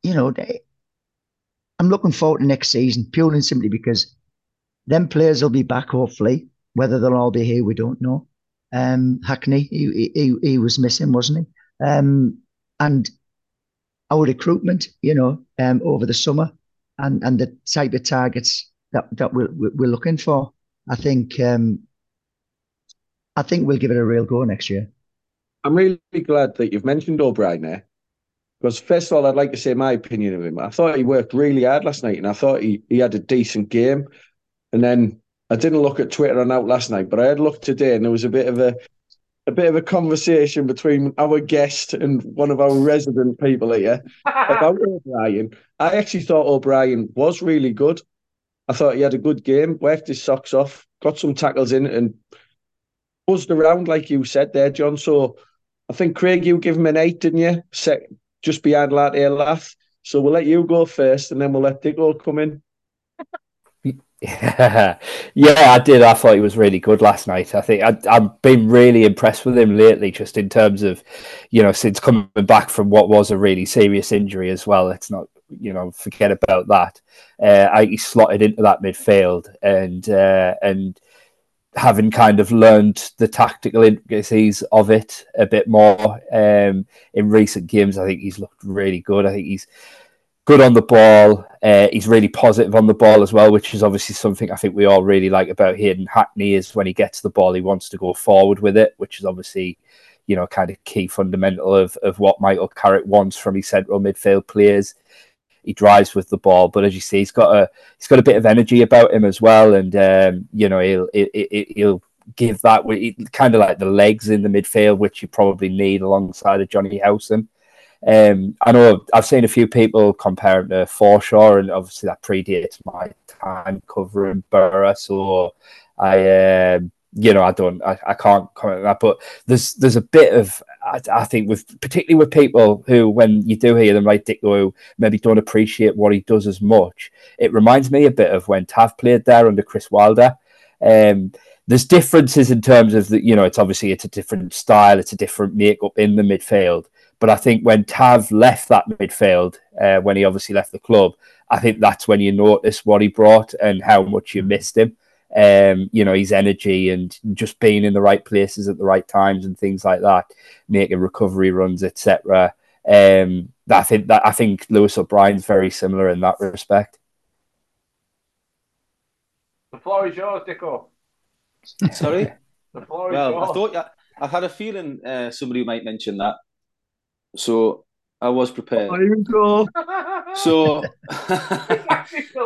you know, I'm looking forward to next season purely and simply because them players will be back, hopefully. Whether they'll all be here, we don't know. Um, Hackney, he, he, he was missing, wasn't he? Um, and our recruitment, you know, um, over the summer and, and the type of targets that, that we're, we're looking for, I think um, I think we'll give it a real go next year. I'm really glad that you've mentioned O'Brien there. Because first of all, I'd like to say my opinion of him. I thought he worked really hard last night and I thought he, he had a decent game. And then I didn't look at Twitter on out last night, but I had looked today and there was a bit of a a bit of a conversation between our guest and one of our resident people here about O'Brien. I actually thought O'Brien was really good. I thought he had a good game, worked his socks off, got some tackles in and buzzed around like you said there, John. So I think, Craig, you give him an eight, didn't you? Set just behind Latte Lath. So we'll let you go first and then we'll let Dicko come in. Yeah, yeah, I did. I thought he was really good last night. I think I, I've been really impressed with him lately, just in terms of, you know, since coming back from what was a really serious injury as well. Let's not, you know, forget about that. Uh, I, he slotted into that midfield and uh, and having kind of learned the tactical intricacies of it a bit more um, in recent games, I think he's looked really good. I think he's good on the ball. Uh, he's really positive on the ball as well, which is obviously something I think we all really like about Hayden Hackney is when he gets the ball, he wants to go forward with it, which is obviously, you know, kind of key fundamental of, of what Michael Carrick wants from his central midfield players. He drives with the ball, but as you see, he's got a he's got a bit of energy about him as well, and um, you know he'll he'll, he'll give that kind of like the legs in the midfield, which you probably need alongside of Johnny Howson. Um, I know I've seen a few people compare him to Forshaw, and obviously that predates my time covering Borough, so I, um, you know, I don't, I, I can't comment on that. But there's there's a bit of, I, I think, with particularly with people who, when you do hear them like Dicko, who maybe don't appreciate what he does as much, it reminds me a bit of when Tav played there under Chris Wilder. Um, there's differences in terms of the, you know, it's obviously it's a different style, it's a different makeup in the midfield. But I think when Tav left that midfield, uh, when he obviously left the club, I think that's when you notice what he brought and how much you missed him. Um, you know, his energy and just being in the right places at the right times and things like that, making recovery runs, et cetera. Um, I think that I think Lewis O'Brien's very similar in that respect. The floor is yours, Dicko. Sorry? The floor is well, yours. I thought I, I had a feeling uh, somebody might mention that. So I was prepared. There you go. So I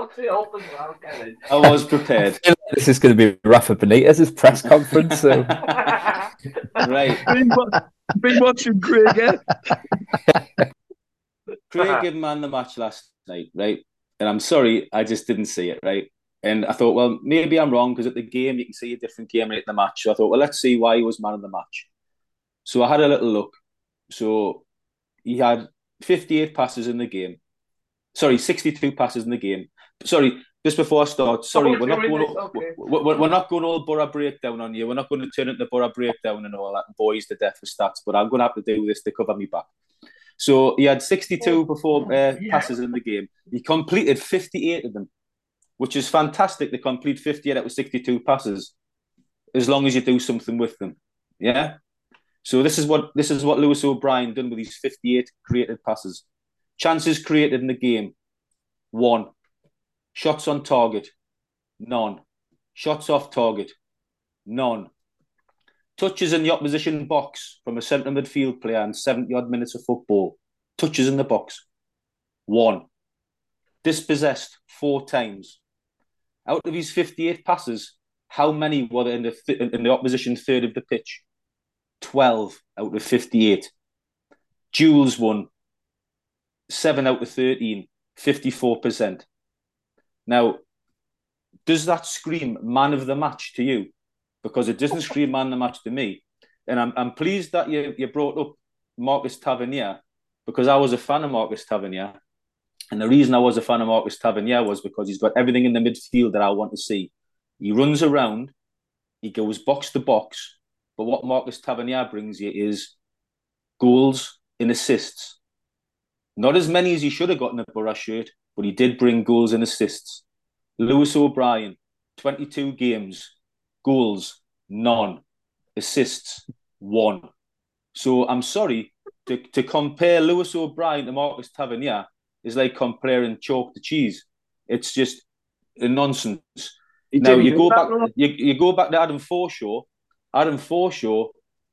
was prepared. I like this is going to be Rafa Benitez's press conference. So. Right. Been, been watching Craig, eh? Craig gave man the match last night, right? And I'm sorry, I just didn't see it, right? And I thought, well, maybe I'm wrong because at the game you can see a different game right at the match. So I thought, well, let's see why he was man of the match. So I had a little look. So he had fifty-eight passes in the game. Sorry, sixty-two passes in the game. Sorry, just before I start, sorry, oh, we're not going. All, okay. we're, we're not going all Borough breakdown on you. We're not going to turn into Borough breakdown and all that, and boys to death for stats. But I'm going to have to do this to cover me back. So he had sixty-two before uh, yeah. passes in the game. He completed fifty-eight of them, which is fantastic to complete fifty-eight out of sixty-two passes, as long as you do something with them. Yeah. So this is what this is what Lewis O'Brien done with these fifty-eight created passes. Chances created in the game, one. Shots on target, none. Shots off target, none. Touches in the opposition box from a centre midfield player in seventy-odd minutes of football. Touches in the box, one. Dispossessed four times. Out of his fifty-eight passes, how many were in the th- in the opposition third of the pitch? twelve out of fifty-eight. Duels won. seven out of thirteen. fifty-four percent. Now, does that scream man of the match to you? Because it doesn't scream man of the match to me. And I'm I'm pleased that you, you brought up Marcus Tavernier, because I was a fan of Marcus Tavernier. And the reason I was a fan of Marcus Tavernier was because he's got everything in the midfield that I want to see. He runs around. He goes box to box. But what Marcus Tavernier brings you is goals and assists. Not as many as he should have got in a Borough shirt, but he did bring goals and assists. Lewis O'Brien, twenty-two games, goals, none. Assists, one. So I'm sorry, to, to compare Lewis O'Brien to Marcus Tavernier is like comparing chalk to cheese. It's just a nonsense. He Now didn't you do go that, back, though. you, you go back to Adam Forshaw. Adam Forshaw,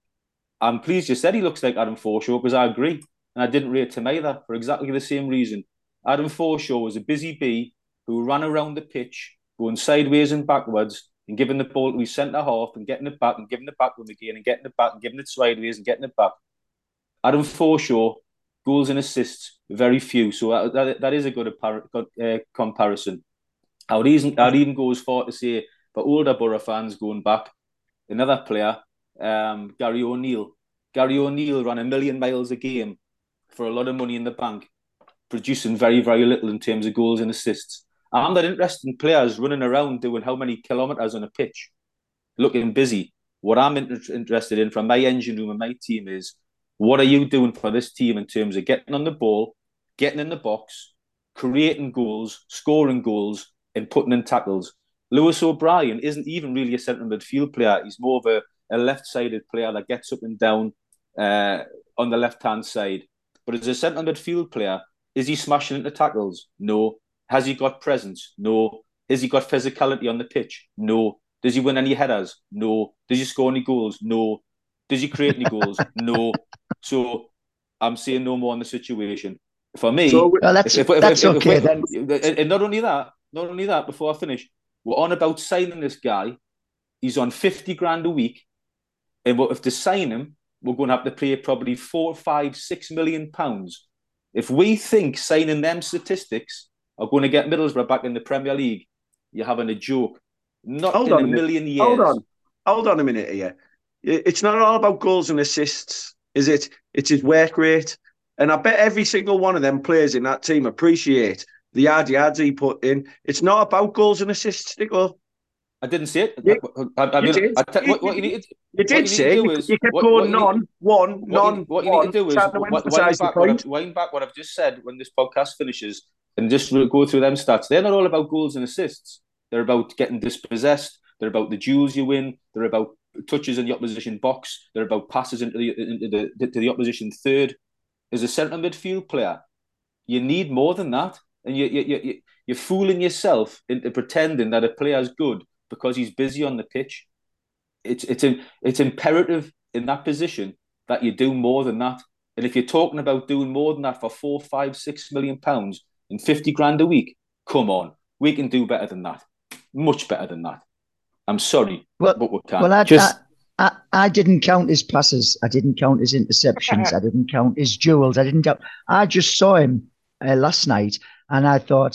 I'm pleased you said he looks like Adam Forshaw because I agree. And I didn't rate him either for exactly the same reason. Adam Forshaw was a busy bee who ran around the pitch, going sideways and backwards, and giving the ball to his centre half and getting it back and giving it back to him again and getting it back and giving it sideways and getting it back. Adam Forshaw, goals and assists, very few. So that, that is a good, good uh, comparison. I would, even, I would even go as far to say, for older Borough fans going back, another player, um, Gary O'Neill. Gary O'Neill ran a million miles a game for a lot of money in the bank, producing very, very little in terms of goals and assists. I'm not interested in players running around doing how many kilometres on a pitch, looking busy. What I'm inter- interested in from my engine room and my team is, what are you doing for this team in terms of getting on the ball, getting in the box, creating goals, scoring goals, and putting in tackles? Lewis O'Brien isn't even really a centre midfield player. He's more of a, a left-sided player that gets up and down uh, on the left-hand side. But as a centre midfield player, is he smashing into tackles? No. Has he got presence? No. Has he got physicality on the pitch? No. Does he win any headers? No. Does he score any goals? No. Does he create any goals? No. So I'm saying no more on the situation. For me, So, Well, that's if, if, that's if, okay if, then. if, and not only that, not only that, before I finish, we're on about signing this guy. He's on fifty grand a week. And if to sign him, we're going to have to pay probably four, five, six million pounds. If we think signing them statistics are going to get Middlesbrough back in the Premier League, you're having a joke. Not hold in on a a minute. million years. Hold on. Hold on a minute here. It's not all about goals and assists, is it? It's his work rate. And I bet every single one of them players in that team appreciate the hard yards he put in. It's not about goals and assists, Nico. I didn't say it. You, I, I you mean, did. I te- You, what, what you you, need to, you did what you say need to do you, is you kept what, going what you non, need, one, what non, you, what you one, need to do is trying to w- wind emphasise the back what I've, point. wind back what I've just said when this podcast finishes, and just go through them stats. They're not all about goals and assists. They're about getting dispossessed. They're about the duels you win. They're about touches in the opposition box. They're about passes into the into the to the opposition third. As a centre midfield player, you need more than that, and you you you you're fooling yourself into pretending that a player is good because he's busy on the pitch. It's it's in, it's imperative in that position that you do more than that. And if you're talking about doing more than that for four, five, six million pounds and fifty grand a week, come on, we can do better than that. Much better than that. I'm sorry, Well, but we can't. well, I, Just- I, I, I didn't count his passes. I didn't count his interceptions. I didn't count his duels. I didn't count. I just saw him uh, last night, and I thought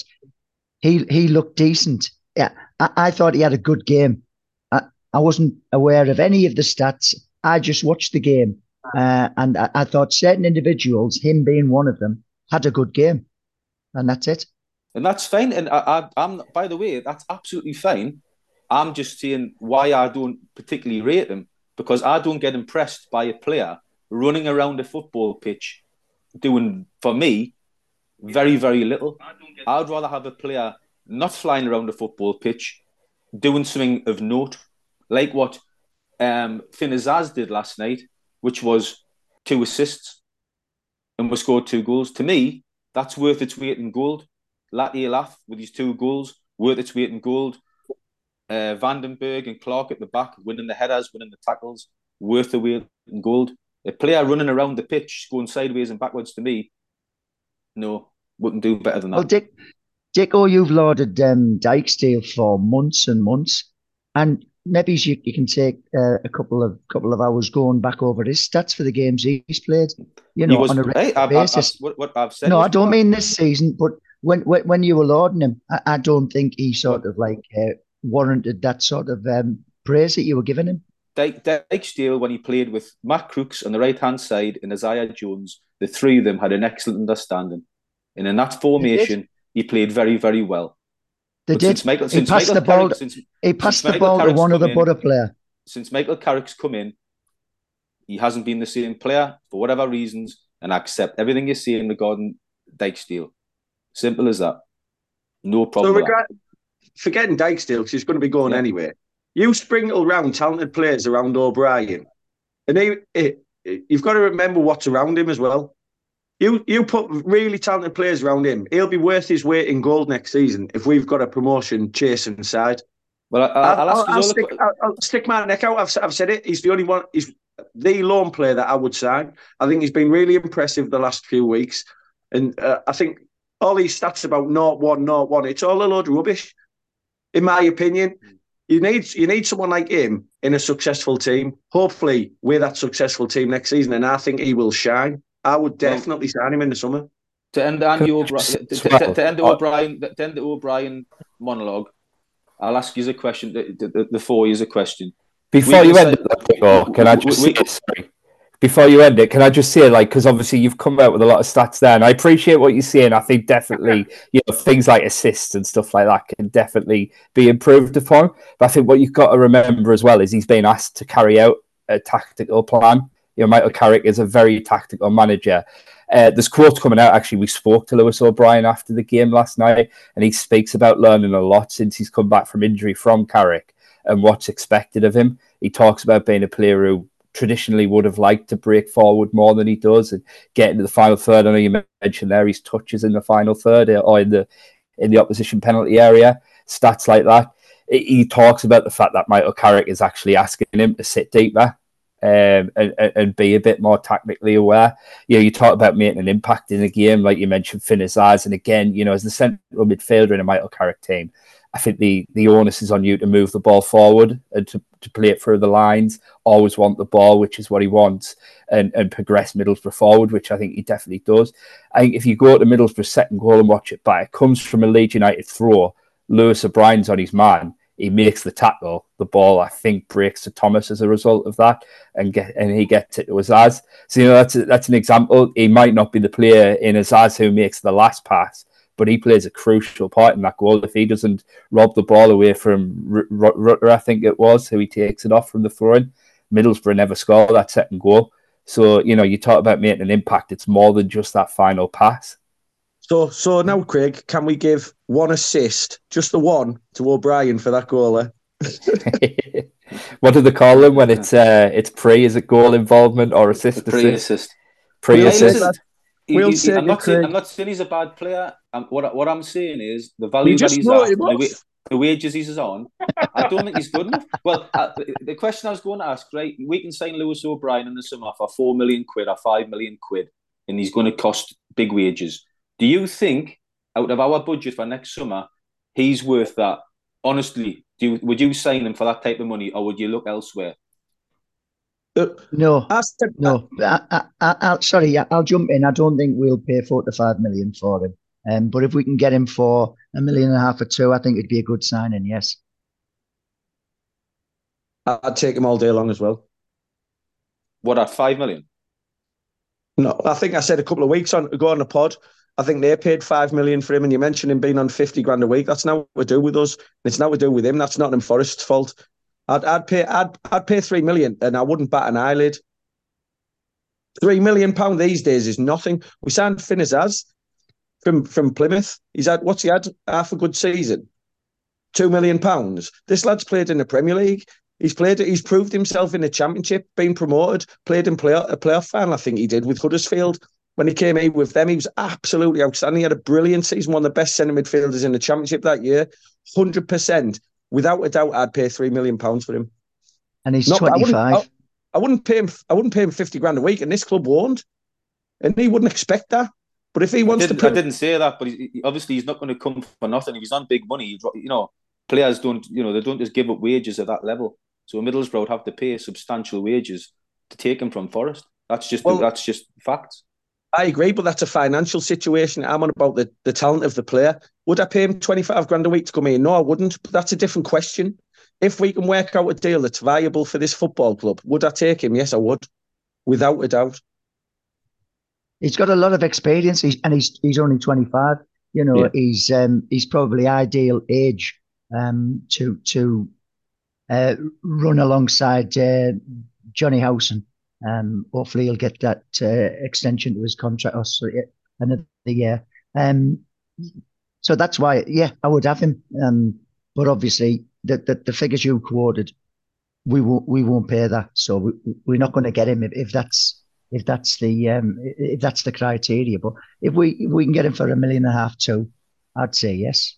he he looked decent. Yeah, I, I thought he had a good game. I, I wasn't aware of any of the stats. I just watched the game, uh, and I, I thought certain individuals, him being one of them, had a good game, and that's it. And that's fine. And I, I, I'm, by the way, that's absolutely fine. I'm just saying why I don't particularly rate him, because I don't get impressed by a player running around a football pitch doing, for me, very, very little. I'd rather have a player not flying around a football pitch, doing something of note, like what um, Finn Azaz did last night, which was two assists and we scored two goals. To me, that's worth its weight in gold. Latia Lath with his two goals, worth its weight in gold. Uh, Vandenberg and Clark at the back, winning the headers, winning the tackles, worth the weight in gold. A player running around the pitch, going sideways and backwards, to me, no, wouldn't do better than that. Well, Dick, Dicko, you've lauded um, Dijksteel for months and months, and maybe you, you can take uh, a couple of couple of hours going back over his stats for the games he's played. You know, was, on a regular hey, I, basis. I, I, what, what I've said. No, was, I don't mean this season, but when when, when you were lauding him, I, I don't think he sort of like uh, warranted that sort of um, praise that you were giving him. Dyke, Dijksteel, when he played with Matt Crooks on the right-hand side and Isaiah Jones, the three of them had an excellent understanding. And in that formation, he played very, very well. They but did. Since Michael, since he passed Michael the ball. Carrick, since, he passed since the ball to one of the Butter player. Since Michael Carrick's come in, he hasn't been the same player for whatever reasons, and I accept everything you're saying regarding Dijksteel. Simple as that. No So problem with that. regret, forgetting Dijksteel, because he's going to be going Yeah. anyway. You sprinkle round talented players around O'Brien, and he, he, you've got to remember what's around him as well. You you put really talented players around him, he'll be worth his weight in gold next season if we've got a promotion chasing side. Well, I, I'll, I'll, I'll ask I'll, you I'll, all stick, a... I'll, I'll stick my neck out. I've, I've said it. He's the only one. He's the lone player that I would sign. I think he's been really impressive the last few weeks, and uh, I think all these stats about not one, not one, it's all a load of rubbish, in my opinion. You need you need someone like him in a successful team. Hopefully, we're that successful team next season, and I think he will shine. I would definitely well, sign him in the summer. To end Andy O'Brien, to, to, to end the O'Brien, to end the O'Brien monologue, I'll ask you a question. The, the, the four is a question. Before we you end it, or can I just we, say, sorry? Before you end it, can I just say, like, because obviously you've come out with a lot of stats there, and I appreciate what you're saying. I think definitely, you know, things like assists and stuff like that can definitely be improved upon. But I think what you've got to remember as well is he's been asked to carry out a tactical plan. You know, Michael Carrick is a very tactical manager. Uh, there's quotes coming out. Actually, we spoke to Lewis O'Brien after the game last night, and he speaks about learning a lot since he's come back from injury from Carrick and what's expected of him. He talks about being a player who traditionally would have liked to break forward more than he does and get into the final third. I know you mentioned there his touches in the final third or in the in the opposition penalty area, stats like that. He talks about the fact that Michael Carrick is actually asking him to sit deeper um, and, and be a bit more tactically aware. You know, you talk about making an impact in a game, like you mentioned, Finn Azaz, and again, you know, as the central midfielder in a Michael Carrick team, I think the, the onus is on you to move the ball forward and to, to play it through the lines, always want the ball, which is what he wants, and, and progress Middlesbrough forward, which I think he definitely does. I think if you go to Middlesbrough's second goal and watch it back, it comes from a Leeds United throw. Lewis O'Brien's on his man. He makes the tackle. The ball, I think, breaks to Thomas as a result of that, and get and he gets it to Azaz. So, you know, that's a, that's an example. He might not be the player in Azaz who makes the last pass, but he plays a crucial part in that goal. If he doesn't rob the ball away from Rutter, I think it was, who he takes it off from the throw-in, Middlesbrough never score that second goal. So, you know, you talk about making an impact. It's more than just that final pass. So, so now, Craig, can we give one assist, just the one, to O'Brien for that goal? Eh? What do they call them when it's uh, it's pre? Is it goal involvement or assist? Pre-assist. Pre-assist. We'll he, he, I'm, not saying, Craig. I'm not saying he's a bad player. I'm, what what I'm saying is the value You that just he's know at, him the, off. wa- the wages he's on. I don't think he's good enough. Well, uh, the question I was going to ask, right? We can sign Lewis O'Brien in the summer for four million quid or five million quid, and he's going to cost big wages. Do you think, out of our budget for next summer, he's worth that? Honestly, do you, would you sign him for that type of money, or would you look elsewhere? Uh, No, I said, no. I, I, I, I, sorry, I'll jump in. I don't think we'll pay four to five million for him. Um, but if we can get him for a million and a half or two, I think it'd be a good signing. Yes, I'd take him all day long as well. What, at five million? No, I think I said a couple of weeks on ago on the pod. I think they paid five million for him, and you mentioned him being on fifty grand a week. That's not what we do with us. It's not what we do with him. That's Nottingham Forest's fault. I'd, I'd pay, I'd, I'd pay three million, and I wouldn't bat an eyelid. Three million pound these days is nothing. We signed Finn Azaz from from Plymouth. He's had what's he had half a good season. Two million pounds. This lad's played in the Premier League. He's played. He's proved himself in the Championship, been promoted, played in play, a playoff final. I think he did with Huddersfield. When he came in with them, he was absolutely outstanding. He had a brilliant season, one of the best centre midfielders in the Championship that year. one hundred percent. Without a doubt, I'd pay three million pounds for him. and he's Not, I wouldn't, twenty-five. I, I wouldn't pay him. I wouldn't pay him fifty grand a week, and this club won't. And he wouldn't expect that. But if he wants I to, didn't, prove, I didn't say that, but he, obviously he's not going to come for nothing. If he's on big money, you know, players don't, you know, they don't just give up wages at that level. So Middlesbrough would have to pay substantial wages to take him from Forest. That's just well, that's just facts. I agree, but that's a financial situation. I'm on about the, the talent of the player. Would I pay him twenty-five grand a week to come in? No, I wouldn't. But that's a different question. If we can work out a deal that's valuable for this football club, would I take him? Yes, I would, without a doubt. He's got a lot of experience, he's, and he's he's only twenty-five. You know, Yeah. he's um, he's probably ideal age um, to to uh, run alongside uh, Johnny Howson. Um, hopefully, he'll get that uh, extension to his contract or so, yeah, another year. Um, so that's why, yeah, I would have him. Um, but obviously, the, the the figures you quoted, we won't we won't pay that. So we, we're not going to get him if, if that's if that's the um if that's the criteria. But if we if we can get him for a million and a half too, I'd say yes.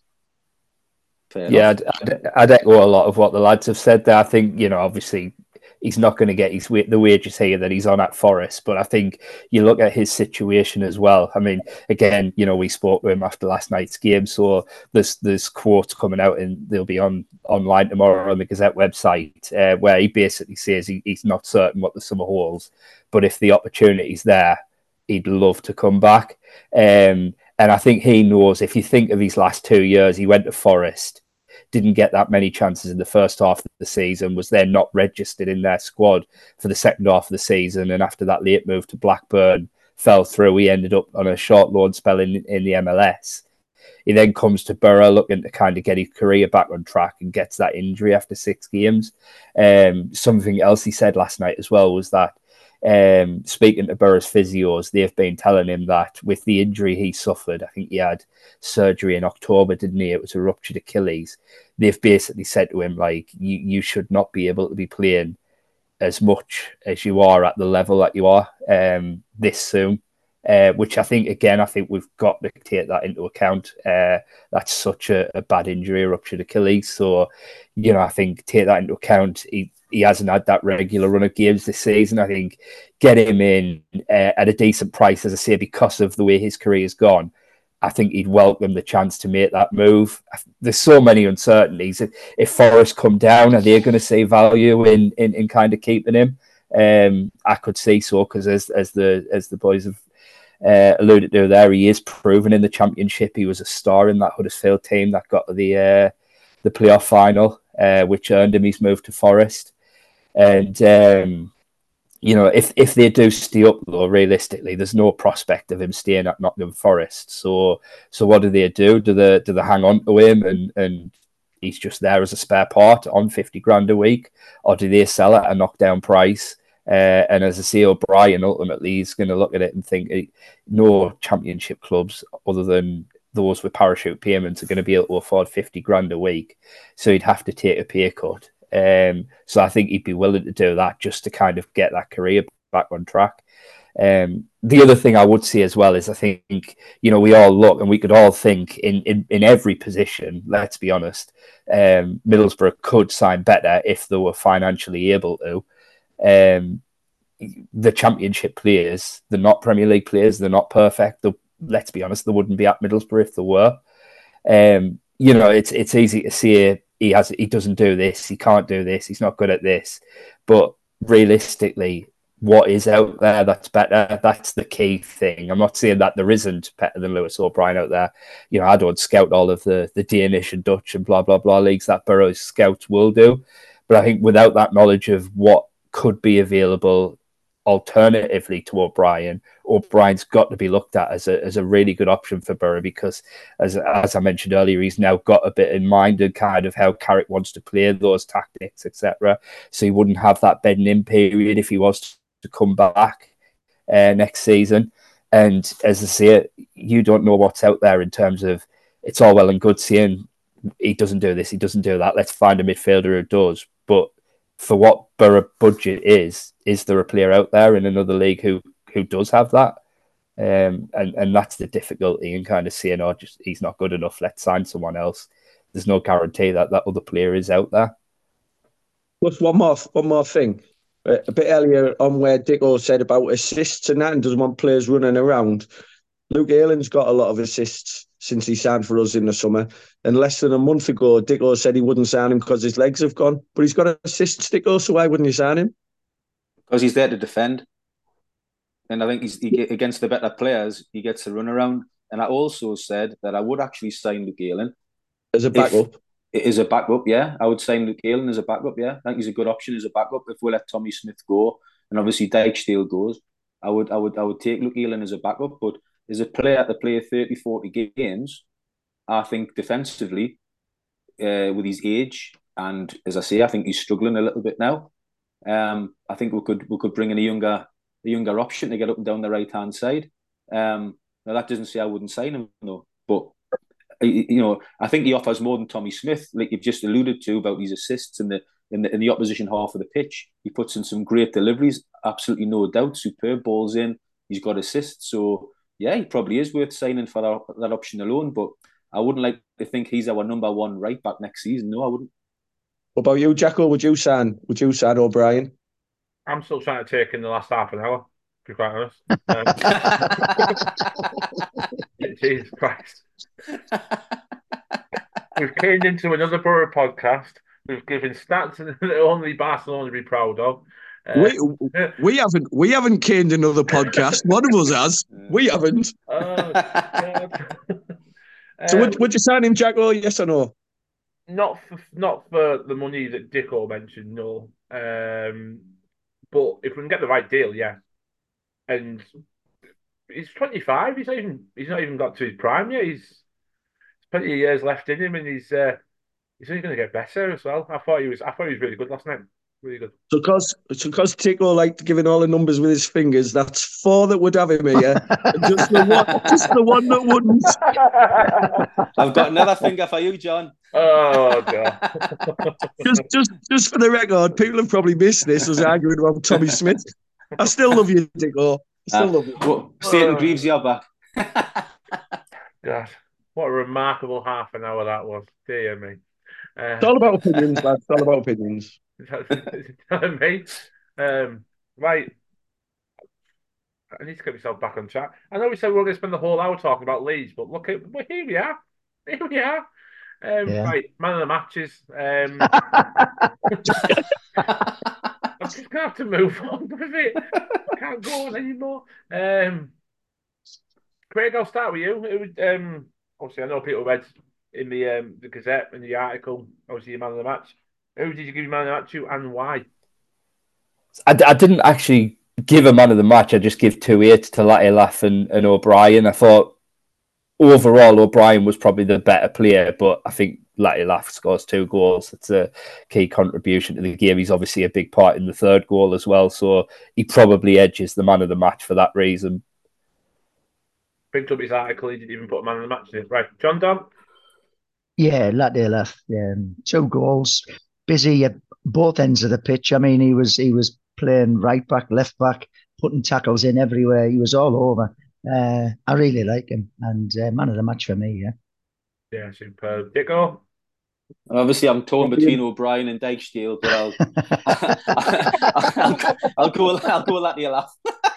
Fair Yeah, enough. I'd, I'd, I'd echo a lot of what the lads have said there. I think, you know, obviously he's not going to get his the wages here that he's on at Forest, but I think you look at his situation as well. I mean, again, you know, we spoke to him after last night's game, so there's there's quotes coming out and they'll be on online tomorrow on the Gazette website uh, where he basically says he, he's not certain what the summer holds, but if the opportunity's there, he'd love to come back. Um, and I think he knows, if you think of his last two years, he went to Forest, didn't get that many chances in the first half of the season, was then not registered in their squad for the second half of the season. And after that late move to Blackburn fell through, he ended up on a short loan spell in, in the M L S. He then comes to Borough looking to kind of get his career back on track and gets that injury after six games. Um, something else he said last night as well was that Um, speaking to Borough's physios, they've been telling him that with the injury he suffered, I think he had surgery in October, didn't he? It was a ruptured Achilles. They've basically said to him, like, you, you should not be able to be playing as much as you are at the level that you are um, this soon. Uh, which I think, again, I think we've got to take that into account. Uh, that's such a, a bad injury, a ruptured Achilles. So, you know, I think take that into account. He, he hasn't had that regular run of games this season. I think get him in uh, at a decent price, as I say, because of the way his career has gone. I think he'd welcome the chance to make that move. There's so many uncertainties. If, if Forest come down, are they going to see value in, in, in kind of keeping him? Um, I could see so, because as as the as the boys have uh, alluded to there, he is proven in the Championship. He was a star in that Huddersfield team that got to the uh, the playoff final, uh, which earned him his move to Forest. And um, you know, if if they do stay up, though, realistically, there's no prospect of him staying at Nottingham Forest. So, so what do they do? Do they do they hang on to him and and he's just there as a spare part on fifty grand a week, or do they sell at a knockdown price? Uh, and as I say, O'Brien ultimately he's going to look at it and think no Championship clubs other than those with parachute payments are going to be able to afford fifty grand a week. So he'd have to take a pay cut. Um, so I think he'd be willing to do that just to kind of get that career back on track. Um, the other thing I would say as well is I think, you know, we all look and we could all think in, in, in every position, let's be honest, um, Middlesbrough could sign better if they were financially able to. Um, the Championship players, they're not Premier League players, they're not perfect. They're, let's be honest, they wouldn't be at Middlesbrough if they were. Um, you know, it's it's easy to say he has he doesn't do this, he can't do this, he's not good at this. But realistically, what is out there that's better? That's the key thing. I'm not saying that there isn't better than Lewis O'Brien out there. You know, I don't scout all of the, the Danish and Dutch and blah, blah, blah leagues that Borough's scouts will do. But I think without that knowledge of what could be available alternatively to O'Brien, O'Brien's got to be looked at as a as a really good option for Borough, because as as I mentioned earlier, he's now got a bit in mind and kind of how Carrick wants to play those tactics, et cetera. So he wouldn't have that bedding in period if he was to come back uh, next season. And as I say, you don't know what's out there in terms of, it's all well and good saying he doesn't do this, he doesn't do that, let's find a midfielder who does. But for what Borough budget is, is there a player out there in another league who who does have that? Um, and, and that's the difficulty in kind of saying, oh, just he's not good enough, let's sign someone else. There's no guarantee that that other player is out there. Plus, one more, one more thing. Uh, a bit earlier on where Dicko said about assists and that and doesn't want players running around. Luke Aylin's got a lot of assists since he signed for us in the summer. And less than a month ago, Dicko said he wouldn't sign him because his legs have gone. But he's got assists, Dicko, so why wouldn't you sign him? Because he's there to defend. And I think he's he, against the better players, he gets a run around. And I also said that I would actually sign Luke Ayling. As a backup? As a backup, yeah. I would sign Luke Ayling as a backup, yeah. I think he's a good option as a backup. If we let Tommy Smith go, and obviously Dijksteel goes, I would I would, I would take Luke Ayling as a backup. But as a player to play thirty, forty games, I think defensively, uh, with his age, and as I say, I think he's struggling a little bit now. Um, I think we could we could bring in a younger a younger option to get up and down the right hand side. Um, Now that doesn't say I wouldn't sign him, though. But you know, I think he offers more than Tommy Smith, like you've just alluded to about these assists in the in the in the opposition half of the pitch. He puts in some great deliveries, absolutely no doubt. Superb balls in. He's got assists, so yeah, he probably is worth signing for that, that option alone. But I wouldn't like to think he's our number one right back next season. No, I wouldn't. What about you, Jacko? Would you sign? Would you sign O'Brien? I'm still trying to take in the last half an hour, to be quite honest. Um, Jesus Christ. We've came into another Borough podcast. We've given stats that only Barcelona would be proud of. Uh, we we haven't we haven't caned another podcast. One of us has. We haven't. Oh, God. So um, would, would you sign him, Jacko? Yes or no? Not for not for the money that Dicko mentioned, no. Um, but if we can get the right deal, yeah. And he's twenty-five. He's not even he's not even got to his prime yet. He's plenty of years left in him, and he's uh, he's only going to get better as well. I thought he was I thought he was really good last night. Really good. So because so because Tico liked giving all the numbers with his fingers, that's four that would have him here. just the one just the one that wouldn't. I've got another finger for you, John. Oh God. just just just for the record, people have probably missed this as arguing about Tommy Smith. I still love you, Tico. I still uh, love you. Well, Satan uh, Greaves your back. God, what a remarkable half an hour that was. Dear me. Uh, it's all about opinions, lads. It's all about opinions. me. Um, right. I need to get myself back on track. I know we said we were going to spend the whole hour talking about Leeds, but look at well, here we are. Here we are. Um, yeah. Right, man of the matches. Um, I'm just gonna have to move on with it. I can't go on anymore. Um, Craig, I'll start with you. It was, um, obviously, I know people read in the um, the Gazette in the article. Obviously, your man of the match. Who did you give your man of the match to, and why? I, I didn't actually give a man of the match. I just give two eights to Latilaf and, and O'Brien. I thought overall O'Brien was probably the better player, but I think Latilaf scores two goals. It's a key contribution to the game. He's obviously a big part in the third goal as well, so he probably edges the man of the match for that reason. Picked up his article. He didn't even put a man of the match in it. Right, John Don? Yeah, Latilaf. Um, two goals. Busy at both ends of the pitch. I mean, he was he was playing right back, left back, putting tackles in everywhere. He was all over. Uh, I really like him, and uh, man of the match for me. Yeah. Yeah, superb. Dicko? Obviously, I'm torn between O'Brien and Dijksteel, but I'll I'll, I'll, I'll go I'll go Latilaf.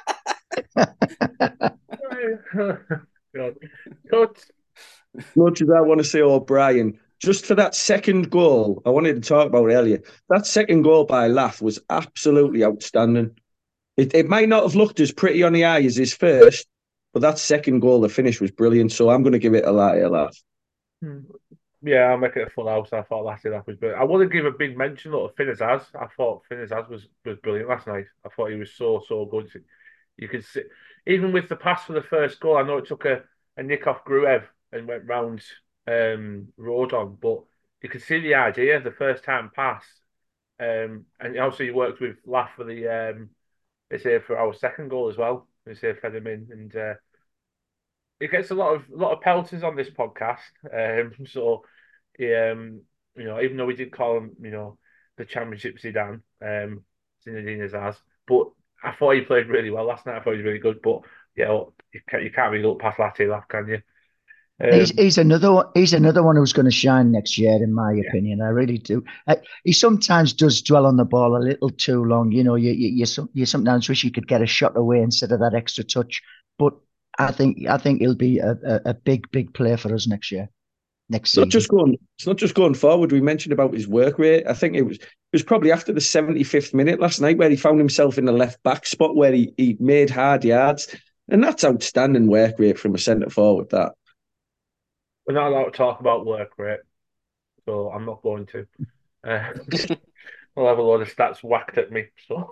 God. Cut. As much as I want to say O'Brien, just for that second goal, I wanted to talk about it earlier. That second goal by Lath was absolutely outstanding. It, it might not have looked as pretty on the eye as his first, but that second goal, the finish was brilliant. So I'm going to give it a Lath. Yeah, I'll make it a full house. I thought Lath was brilliant. I want to give a big mention to Finnazaz. I thought Finnazaz was, was brilliant last night. I thought he was so, so good. You could see, even with the pass for the first goal, I know it took a, a nick off Gruev and went round um, Rodon, but you could see the idea the first time pass. Um, and also, he worked with Lath for the um, they say for our second goal as well. They say fed him in, and uh, it gets a lot of a lot of pelters on this podcast. Um, so, um, you know, even though we did call him, you know, the Championship Zidane, um, Zinedine Azaz, but I thought he played really well last night. I thought he was really good, but yeah, well, you can't you can't really look past Latilaf, can you? Um, he's he's another one, he's another one who's going to shine next year, in my yeah. opinion. I really do. Uh, he sometimes does dwell on the ball a little too long. You know, you you you, you sometimes wish you could get a shot away instead of that extra touch. But I think I think he'll be a, a, a big big player for us next year. Next season. Not just going. It's not just going forward. We mentioned about his work rate. I think it was it was probably after the seventy-fifth minute last night where he found himself in the left back spot where he he made hard yards, and that's outstanding work rate from a centre forward. That. We're not allowed to talk about work rate, so I'm not going to. Uh, I'll have a load of stats whacked at me. So,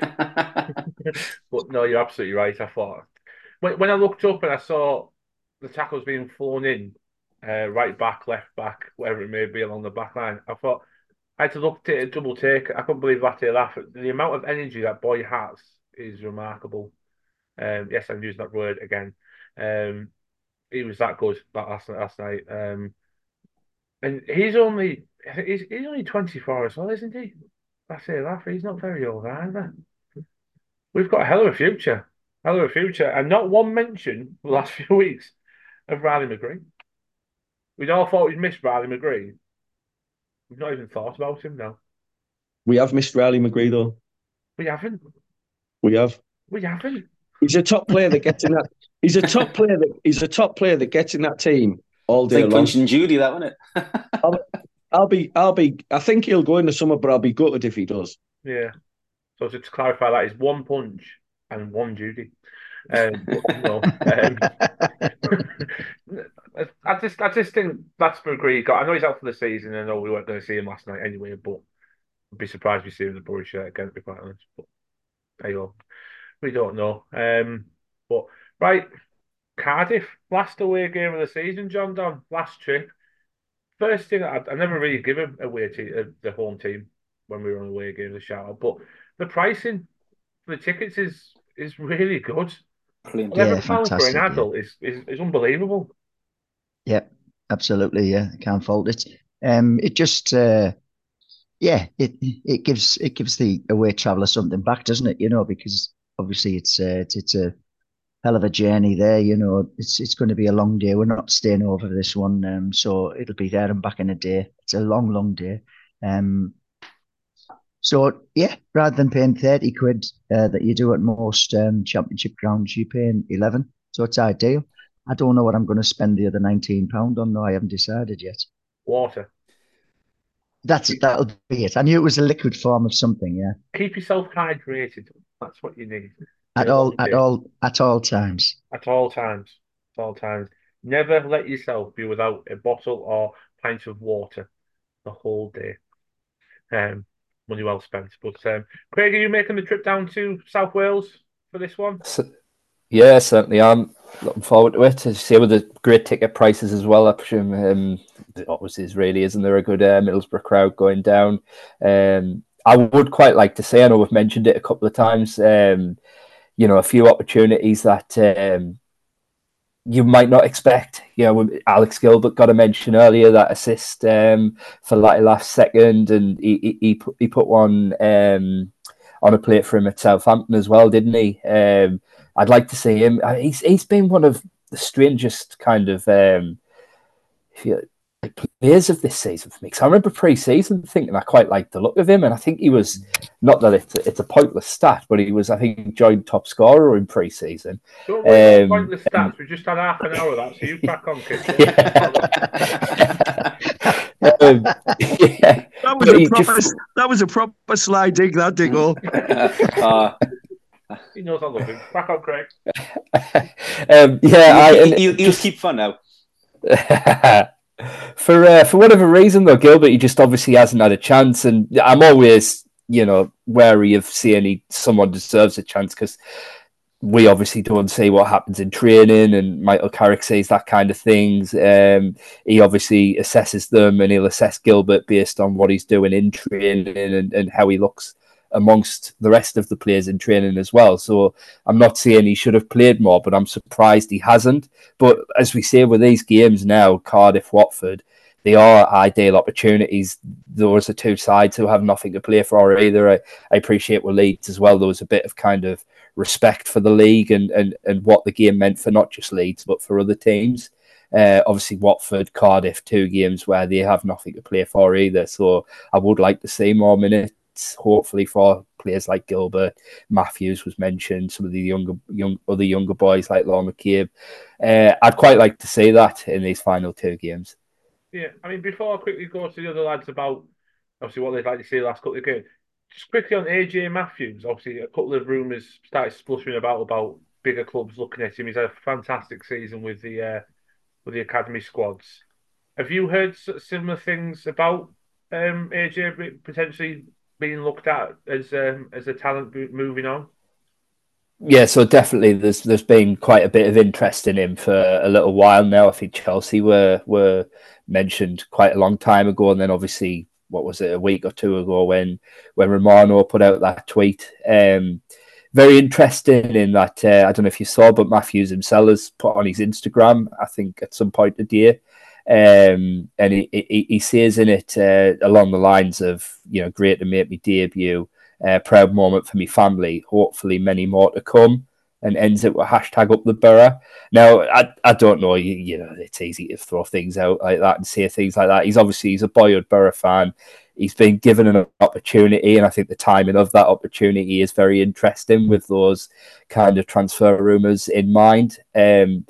but no, you're absolutely right. I thought when when I looked up and I saw the tackles being flown in, uh, right back, left back, whatever it may be along the back line, I thought I had to look at it, double take. I couldn't believe that. The amount of energy that boy has is remarkable. Um, yes, I'm using that word again. Um, he was that good that last last night. Um, and he's only he's he's only twenty-four as well, isn't he? I say that he's not very old either. We've got a hell of a future, hell of a future, and not one mention the last few weeks of Riley McGree. We'd all thought we'd missed Riley McGree. We've not even thought about him now. We have missed Riley McGree though. We haven't. We have. We haven't. He's a top player that gets in that. He's a top player that he's a top player that gets in that team all It's day like long. Punch and Judy, that wasn't it? I'll, I'll be, I'll be. I think he'll go in the summer, but I'll be gutted if he does. Yeah. So to clarify, that is one punch and one Judy. Um, no, um, I just, I just think that's McGree. Got. I know he's out for the season. I know we weren't going to see him last night anyway, but I'd be surprised if we see him in the Borough shirt again. To be quite honest, but there you go. We don't know. Um, but right, Cardiff, last away game of the season. John Don, last trip. First thing, I, I never really give him away to uh, the home team when we were on away game, the shout out. But the pricing for the tickets is is really good. Brilliant. Eleven Yeah, pounds for an fantastic, adult is, is is unbelievable. Yeah, absolutely. Yeah, can't fault it. Um, it just, uh, yeah, it it gives it gives the away traveller something back, doesn't it? You know, because obviously it's uh, it's, it's a hell of a journey there. You know, it's it's going to be a long day. We're not staying over this one, um, so it'll be there and back in a day. It's a long, long day. Um, so yeah, rather than paying thirty quid uh, that you do at most um, championship grounds, you're paying eleven. So it's ideal. I don't know what I'm going to spend the other nineteen pound on. No, I haven't decided yet. Water. That's that'll be it. I knew it was a liquid form of something. Yeah, Keep yourself hydrated. That's what you need. at For a all, long at day. all, at all times. At all times. At all times. Never let yourself be without a bottle or pint of water the whole day. Um, money well spent. But um, Craig, are you making the trip down to South Wales for this one? So, yeah, certainly. I'm looking forward to it. As you say, with the great ticket prices as well, I presume um, obviously Israeli, isn't there a good uh, Middlesbrough crowd going down? Um, I would quite like to say, I know we've mentioned it a couple of times, um, you know, a few opportunities that um, you might not expect. You know, Alex Gilbert got a mention earlier, that assist um, for like last second, and he he, he, put, he put one um, on a plate for him at Southampton as well, didn't he? Um, I'd like to see him. He's he's been one of the strangest kind of um, if you, players of this season for me. Because I remember pre-season thinking I quite liked the look of him, and I think he was, not that it's a, it's a pointless stat, but he was, I think, joint top scorer in pre-season. Don't worry Um, about pointless stats. We just had half an hour of that, so you crack on, kid. um, yeah. That was But a he proper. just- That was a proper sly dig. That Diggle. uh, He knows I love him. Crack on, Craig. um, yeah, I, you, and you, you just keep fun now. for uh, for whatever reason though, Gilbert, he just obviously hasn't had a chance, and I'm always, you know, wary of seeing he, someone deserves a chance, because we obviously don't see what happens in training, and Michael Carrick says that kind of things. Um, he obviously assesses them, and he'll assess Gilbert based on what he's doing in training and, and how he looks amongst the rest of the players in training as well. So I'm not saying he should have played more, but I'm surprised he hasn't. But as we say with these games now, Cardiff, Watford, they are ideal opportunities. Those are two sides who have nothing to play for either. I, I appreciate with Leeds as well, there was a bit of kind of respect for the league and, and, and what the game meant for not just Leeds, but for other teams. Uh, obviously, Watford, Cardiff, two games where they have nothing to play for either. So I would like to see more minutes, hopefully, for players like Gilbert. Matthews was mentioned, some of the younger, young other younger boys like Law McCabe. Uh, I'd quite like to see that in these final two games. Yeah, I mean, before I quickly go to the other lads about obviously what they'd like to see the last couple of games, just quickly on A J Matthews. Obviously, a couple of rumours started spluttering about about bigger clubs looking at him. He's had a fantastic season with the uh, with the academy squads. Have you heard similar things about um, A J potentially being looked at as um, as a talent moving on? Yeah, so definitely there's there's been quite a bit of interest in him for a little while now. I think Chelsea were were mentioned quite a long time ago, and then obviously, what was it, a week or two ago when when Romano put out that tweet. Um, very interesting in that, uh, I don't know if you saw, but Matthews himself has put on his Instagram, I think at some point today, um, and he, he, he says in it uh, along the lines of, you know, great to make me debut, uh, proud moment for me family, hopefully many more to come, and ends it with hashtag up the borough. Now, I, I don't know, you, you know, it's easy to throw things out like that and say things like that. He's obviously, he's a boyhood Borough fan. He's been given an opportunity, and I think the timing of that opportunity is very interesting with those kind of transfer rumours in mind. Um,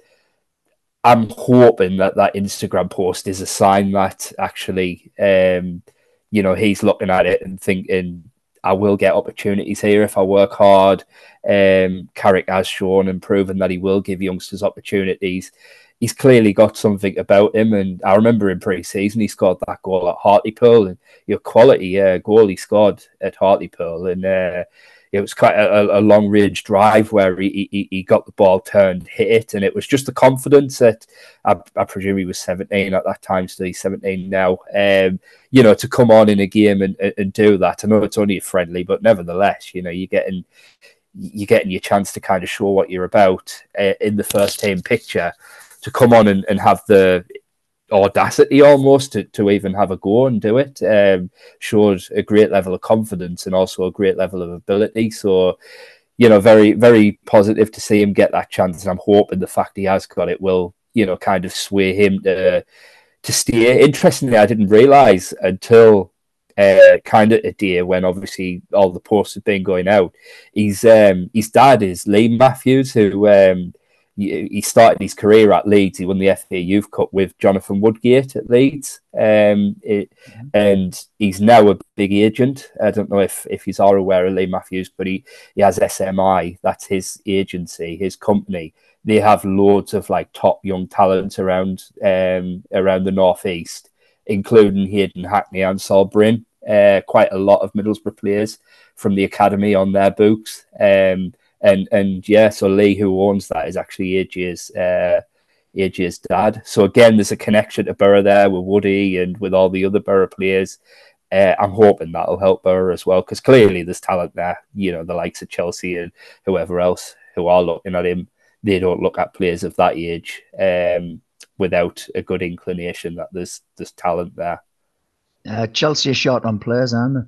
I'm hoping that that Instagram post is a sign that actually, um, you know, he's looking at it and thinking, I will get opportunities here if I work hard. Um, Carrick has shown and proven that he will give youngsters opportunities. He's clearly got something about him, and I remember in pre-season he scored that goal at Hartlepool, and your quality uh, goal he scored at Hartlepool, and uh, it was quite a, a long range drive where he, he he got the ball turned, hit it, and it was just the confidence that I, I presume he was seventeen at that time, so he's seventeen now. Um, you know, to come on in a game and, and do that. I know it's only a friendly, but nevertheless, you know, you're getting you're getting your chance to kind of show what you're about uh, in the first team picture. To come on and, and have the audacity almost to, to even have a go and do it um, showed a great level of confidence and also a great level of ability. So, you know, very, very positive to see him get that chance. And I'm hoping the fact he has got it will, you know, kind of sway him to, to stay. Interestingly, I didn't realise until uh, kind of today when obviously all the posts have been going out. His, um, his dad is Lee Matthews, who... Um, he started his career at Leeds. He won the F A Youth Cup with Jonathan Woodgate at Leeds, um, it, mm-hmm. and he's now a big agent. I don't know if if he's all aware of Lee Matthews, but he, he has S M I. That's his agency, his company. They have loads of like top young talent around um, around the northeast, including Hayden Hackney and Saul Bryn. Uh, quite a lot of Middlesbrough players from the academy on their books. Um, And and yeah, so Lee, who owns that, is actually A J's uh, A J's dad. So again, there's a connection to Borough there with Woody and with all the other Borough players. Uh, I'm hoping that'll help Borough as well, because clearly there's talent there. You know, the likes of Chelsea and whoever else who are looking at him, they don't look at players of that age um, without a good inclination that there's there's talent there. Uh, Chelsea are short on players, aren't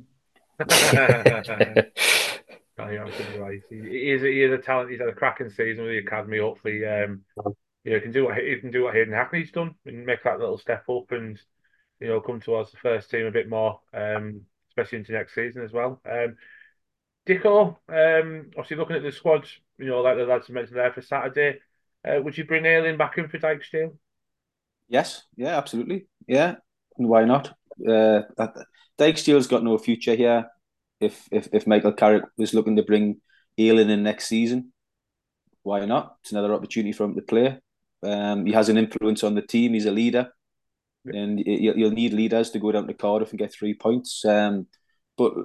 they? Oh, you're absolutely right. He, he is he is a talent. He's had a cracking season with the academy. Hopefully, um, you know, he can do what he can do what Hayden Hackney's done and make that little step up, and you know, come towards the first team a bit more, um, especially into next season as well. Um, Dicko, um, obviously looking at the squad, you know, like the lads mentioned there for Saturday, uh, would you bring Ayling back in for Dijksteel? Yes, yeah, absolutely, yeah. And why not? Uh, Dijksteel's got no future here. If, if if Michael Carrick was looking to bring Ayling in next season, why not? It's another opportunity for him to play. Um, he has an influence on the team. He's a leader, and you'll need leaders to go down to Cardiff and get three points. Um, but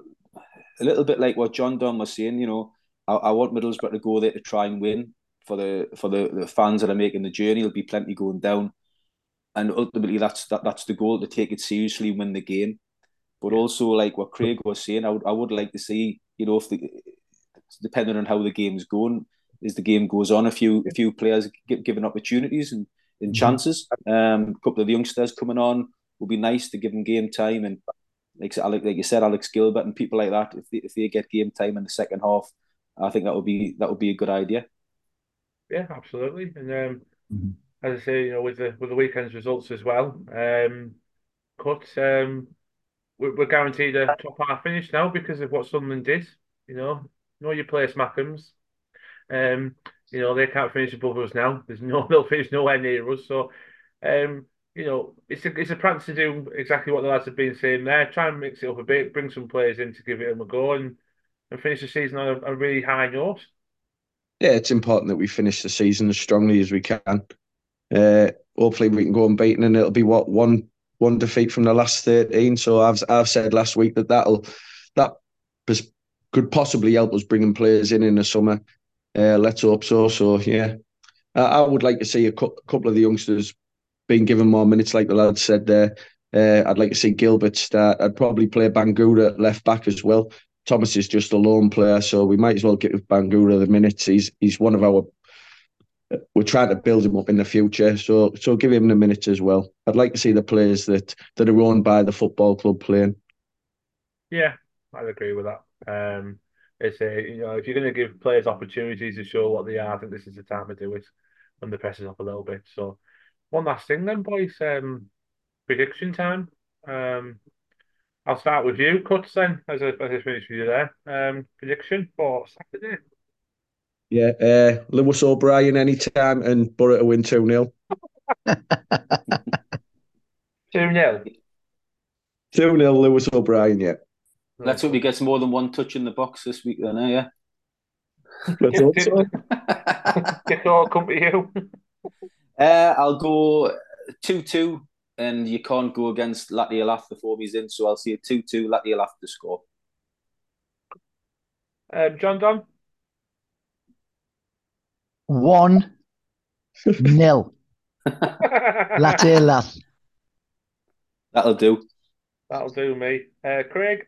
a little bit like what John Don was saying, you know, I, I want Middlesbrough to go there to try and win for the for the, the fans that are making the journey. There'll be plenty going down, and ultimately that's that, that's the goal, to take it seriously, win the game. But also, like what Craig was saying, I would I would like to see, you know, if the, depending on how the game's going, as the game goes on, a few a few players get given opportunities and, and chances. Um, a couple of the youngsters coming on would be nice to give them game time, and like like you said, Alex Gilbert and people like that. If they, if they get game time in the second half, I think that would be that would be a good idea. Yeah, absolutely. And um, mm-hmm. as I say, you know, with the with the weekend's results as well, um, cut. Um, We're guaranteed a top half finish now because of what Sunderland did. You know, know your place, Mackems. Um, you know, they can't finish above us now. There's no, they'll finish nowhere near us. So, um, you know, it's a it's a chance to do exactly what the lads have been saying there. Try and mix it up a bit, bring some players in to give it a go, and and finish the season on a, a really high note. Yeah, it's important that we finish the season as strongly as we can. Uh, hopefully, we can go unbeaten, and it'll be what one. One defeat from the last thirteen. So I've I've said last week that that'll that could possibly help us bringing players in in the summer. Uh, let's hope so. So yeah, I, I would like to see a cu- couple of the youngsters being given more minutes, like the lad said there. Uh, I'd like to see Gilbert start. I'd probably play Bangura at left back as well, Thomas is just a lone player, so we might as well give Bangura the minutes. He's he's one of our. We're trying to build him up in the future, so so give him the minutes as well. I'd like to see the players that that are owned by the football club playing. Yeah, I'd agree with that. Um, it's a you know if you're going to give players opportunities to show what they are, I think this is the time to do it when the press is up a little bit. So one last thing then, boys. Um, prediction time. Um, I'll start with you, Cuts, then, as I, as I finish with you there. Um, prediction for Saturday. Yeah, uh, Lewis O'Brien anytime and Borough to win two nil. two nil. two nil Lewis O'Brien, yeah. Let's hope he gets more than one touch in the box this week then, eh? Yeah. Let's hope so. Dick, all come to you. Uh, I'll go two two, and you can't go against Latte Alaf before he's in, so I'll see a two two, Latte Alaf to score. Um, John Don? one nil. Latte Alaf. That'll do. That'll do me. Uh, Craig?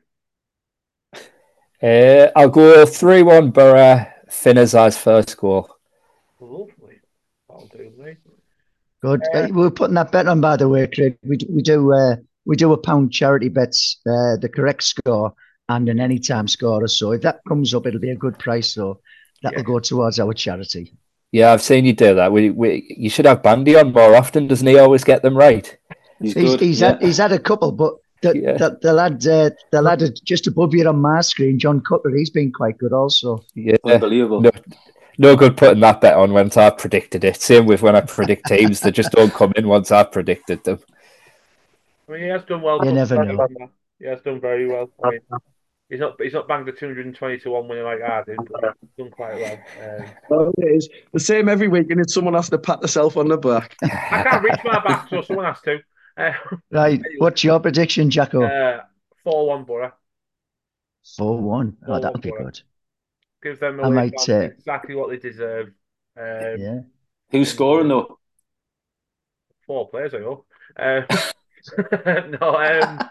Uh, I'll go three one Borough, Finnazar's first goal. Lovely. That'll do me. Good. Uh, Uh, we're putting that bet on, by the way, Craig. We do, we do uh, we do a pound charity bets, uh, the correct score and an anytime scorer. So if that comes up, it'll be a good price. So that'll Yeah. go towards our charity. Yeah, I've seen you do that. We, we, you should have Bandy on more often. Doesn't he always get them right? He's, He's good. he's yeah. had he's had a couple, but the Yeah. the, the lad uh, the lad just above you on my screen, John Cutler, he's been quite good also. Yeah, Unbelievable. no, no good putting that bet on once I've predicted it. Same with when I predict teams, they just don't come in once I've predicted them. I mean, he has done well. You never know. He has done very well. I mean, he's not he's not banged the two hundred twenty to one winner like I did, but he's done quite well. Um, Well, it is the same every week, and it's someone has to pat themselves on the back. I can't reach my back, so someone has to. Uh, Right, what's your prediction, Jacko? uh, four one Borough. Four one. Oh, four that'll one be Borough. good. Gives them I away might, fans uh, exactly what they deserve. Um, Yeah. Who's scoring though? Four players, I hope. Uh, no, um,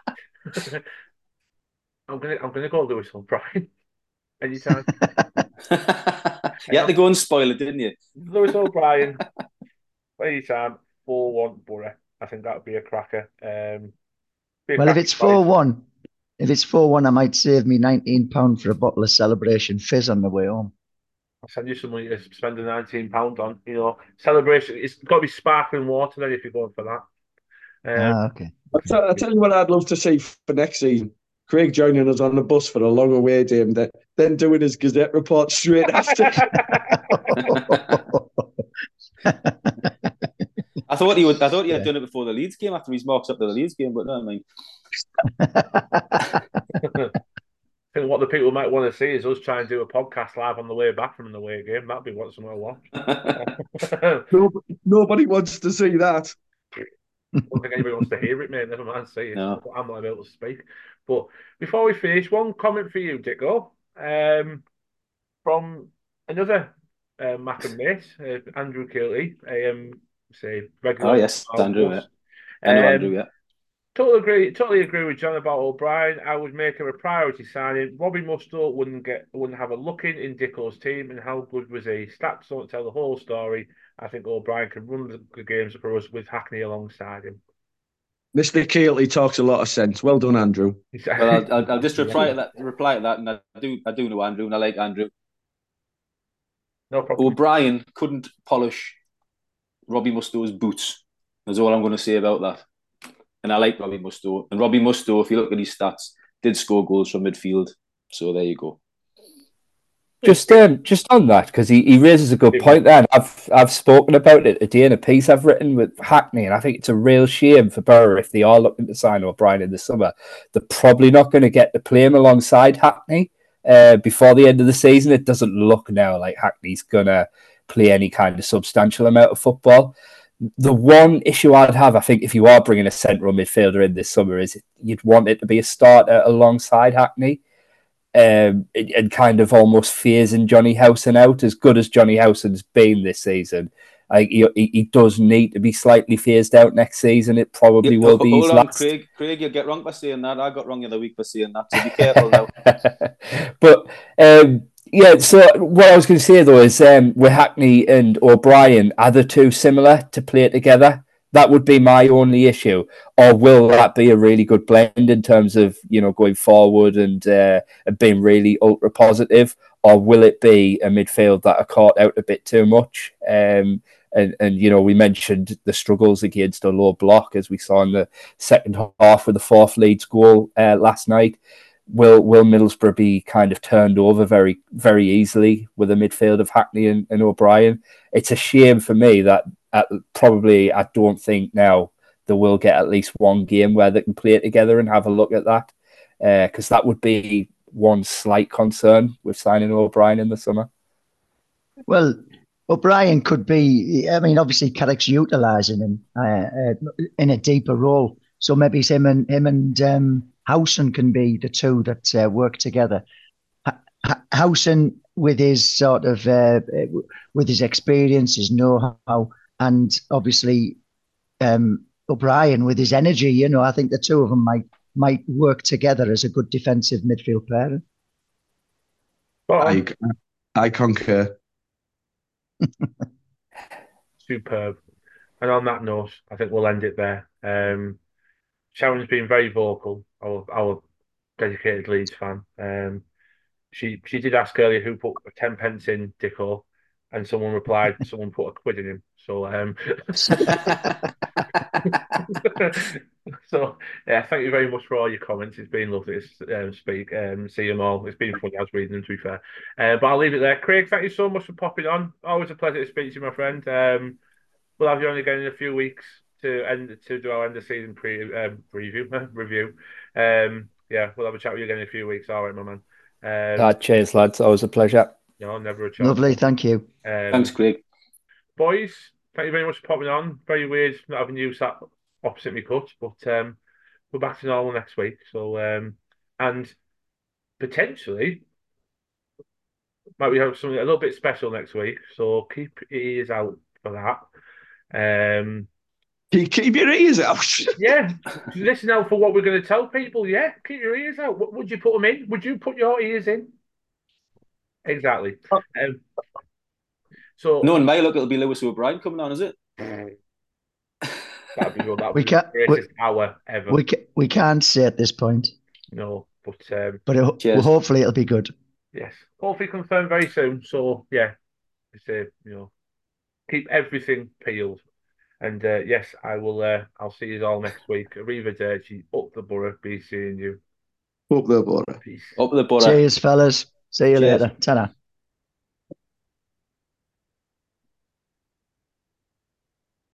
I'm gonna I'm gonna go Lewis O'Brien anytime. You had to go and spoil it, didn't you? Lewis O'Brien anytime. Four one Borough. I think that would be a cracker. Um, be a Well, if cracker it's fight. four one, if it's four one, I might save me nineteen pound for a bottle of Celebration Fizz on the way home. I'll send you some money to spend the nineteen pound on. You know, celebration. It's got to be sparkling water then if you're going for that. Um, Ah, okay. I'll tell, I'll tell you what I'd love to see for next season. Craig joining us on the bus for a long away game, then, then doing his Gazette report straight after. I thought he would. I thought he had done it before the Leeds game after he's marked up to the Leeds game, but no, I mean, I think what the people might want to see is us try and do a podcast live on the way back from the away game. That'd be what someone will watch. nobody, nobody wants to see that. I don't think anybody wants to hear it, mate. Never mind see it. No. I'm not able to speak. But before we finish, one comment for you, Dicko, um, from another uh, Mac and mate, uh, Andrew Kilty, um, say regular. oh yes, Andrew. Yeah. I know Um, Andrew. Yeah. Totally agree. Totally agree with John about O'Brien. I would make him a priority signing. Robbie Mustoe wouldn't get, wouldn't have a look in in Dicko's team, and how good was he? Stats don't tell the whole story. I think O'Brien can run the, the games for us with Hackney alongside him. Mister Keelty talks a lot of sense. Well done, Andrew. Well, I'll, I'll, I'll just reply to that. Reply to that, and I do. I do know Andrew, and I like Andrew. No problem. O'Brien couldn't polish Robbie Mustoe's boots. That's all I'm going to say about that. And I like Robbie Mustoe. And Robbie Mustoe, if you look at his stats, did score goals from midfield. So there you go. Just um, just on that, because he, he raises a good point there. And I've I've spoken about it today in a piece I've written with Hackney, and I think it's a real shame for Borough if they are looking to sign O'Brien in the summer. They're probably not going to get to play him alongside Hackney uh, before the end of the season. It doesn't look now like Hackney's going to play any kind of substantial amount of football. The one issue I'd have, I think, if you are bringing a central midfielder in this summer, is you'd want it to be a starter alongside Hackney. Um, and kind of almost phasing Johnny Howson out. As good as Johnny Howson's been this season, Like he, he does need to be slightly phased out next season. It probably Yeah, will be hold his on, last. Craig. Craig, you'll get wrong by saying that. I got wrong the other week by saying that. So be careful now. But um, yeah, so what I was going to say though is um, with Hackney and O'Brien, are the two similar to play together? That would be my only issue. Or will that be a really good blend in terms of, you know, going forward and uh, being really ultra positive? Or will it be a midfield that are caught out a bit too much? Um, and, and, you know, we mentioned the struggles against a low block, as we saw in the second half with the fourth Leeds goal uh, last night. Will Will Middlesbrough be kind of turned over very, very easily with a midfield of Hackney and, and O'Brien? It's a shame for me that at, probably I don't think now they will get at least one game where they can play it together and have a look at that, because uh, that would be one slight concern with signing O'Brien in the summer. Well, O'Brien could be, I mean, obviously Carrick's utilising him uh, uh, in a deeper role. So maybe him and him and um, Howson can be the two that uh, work together. H- Howson, with his sort of, uh, with his experience, his know-how, and obviously um, O'Brien with his energy, you know, I think the two of them might might work together as a good defensive midfield pair. I, I concur. Superb. And on that note, I think we'll end it there. Um, Sharon's been very vocal, our, our dedicated Leeds fan. Um, she she did ask earlier who put ten pence in Dicko, and someone replied, someone put a quid in him. So um, so yeah, thank you very much for all your comments. It's been lovely to um, speak, um, see them all. It's been funny. I was reading them, to be fair. Uh, but I'll leave it there. Craig, thank you so much for popping on. Always a pleasure to speak to you, my friend. Um, we'll have you on again in a few weeks to end to do our end of season pre um, preview review. Um, yeah, we'll have a chat with you again in a few weeks. All right, my man. Um, uh, cheers, lads. Always a pleasure. No, never a chance. Lovely, thank you. Um, Thanks, Craig. Boys, thank you very much for popping on. Very weird not having you sat opposite me, coach, but um, we're back to normal next week. So, um, and potentially might we have something a little bit special next week. So keep your ears out for that. Um, keep, keep your ears out. Yeah, listen out for what we're going to tell people. Yeah, keep your ears out. What, would you put them in? Would you put your ears in? Exactly. Um, so no, in my look, it'll be Lewis O'Brien coming on, is it? That'd be good. That'd we be can't, the greatest we, hour ever. We can, we can't say at this point. No, but um, but it, well, hopefully it'll be good. Yes, hopefully confirmed very soon. So yeah, it's uh, you know, keep everything peeled. And uh, yes, I will. Uh, I'll see you all next week. Arrivederci. Up the borough. Be seeing you. Up the borough. Peace. Up the borough. Cheers, fellas. See you Cheers. later. Ta-ra.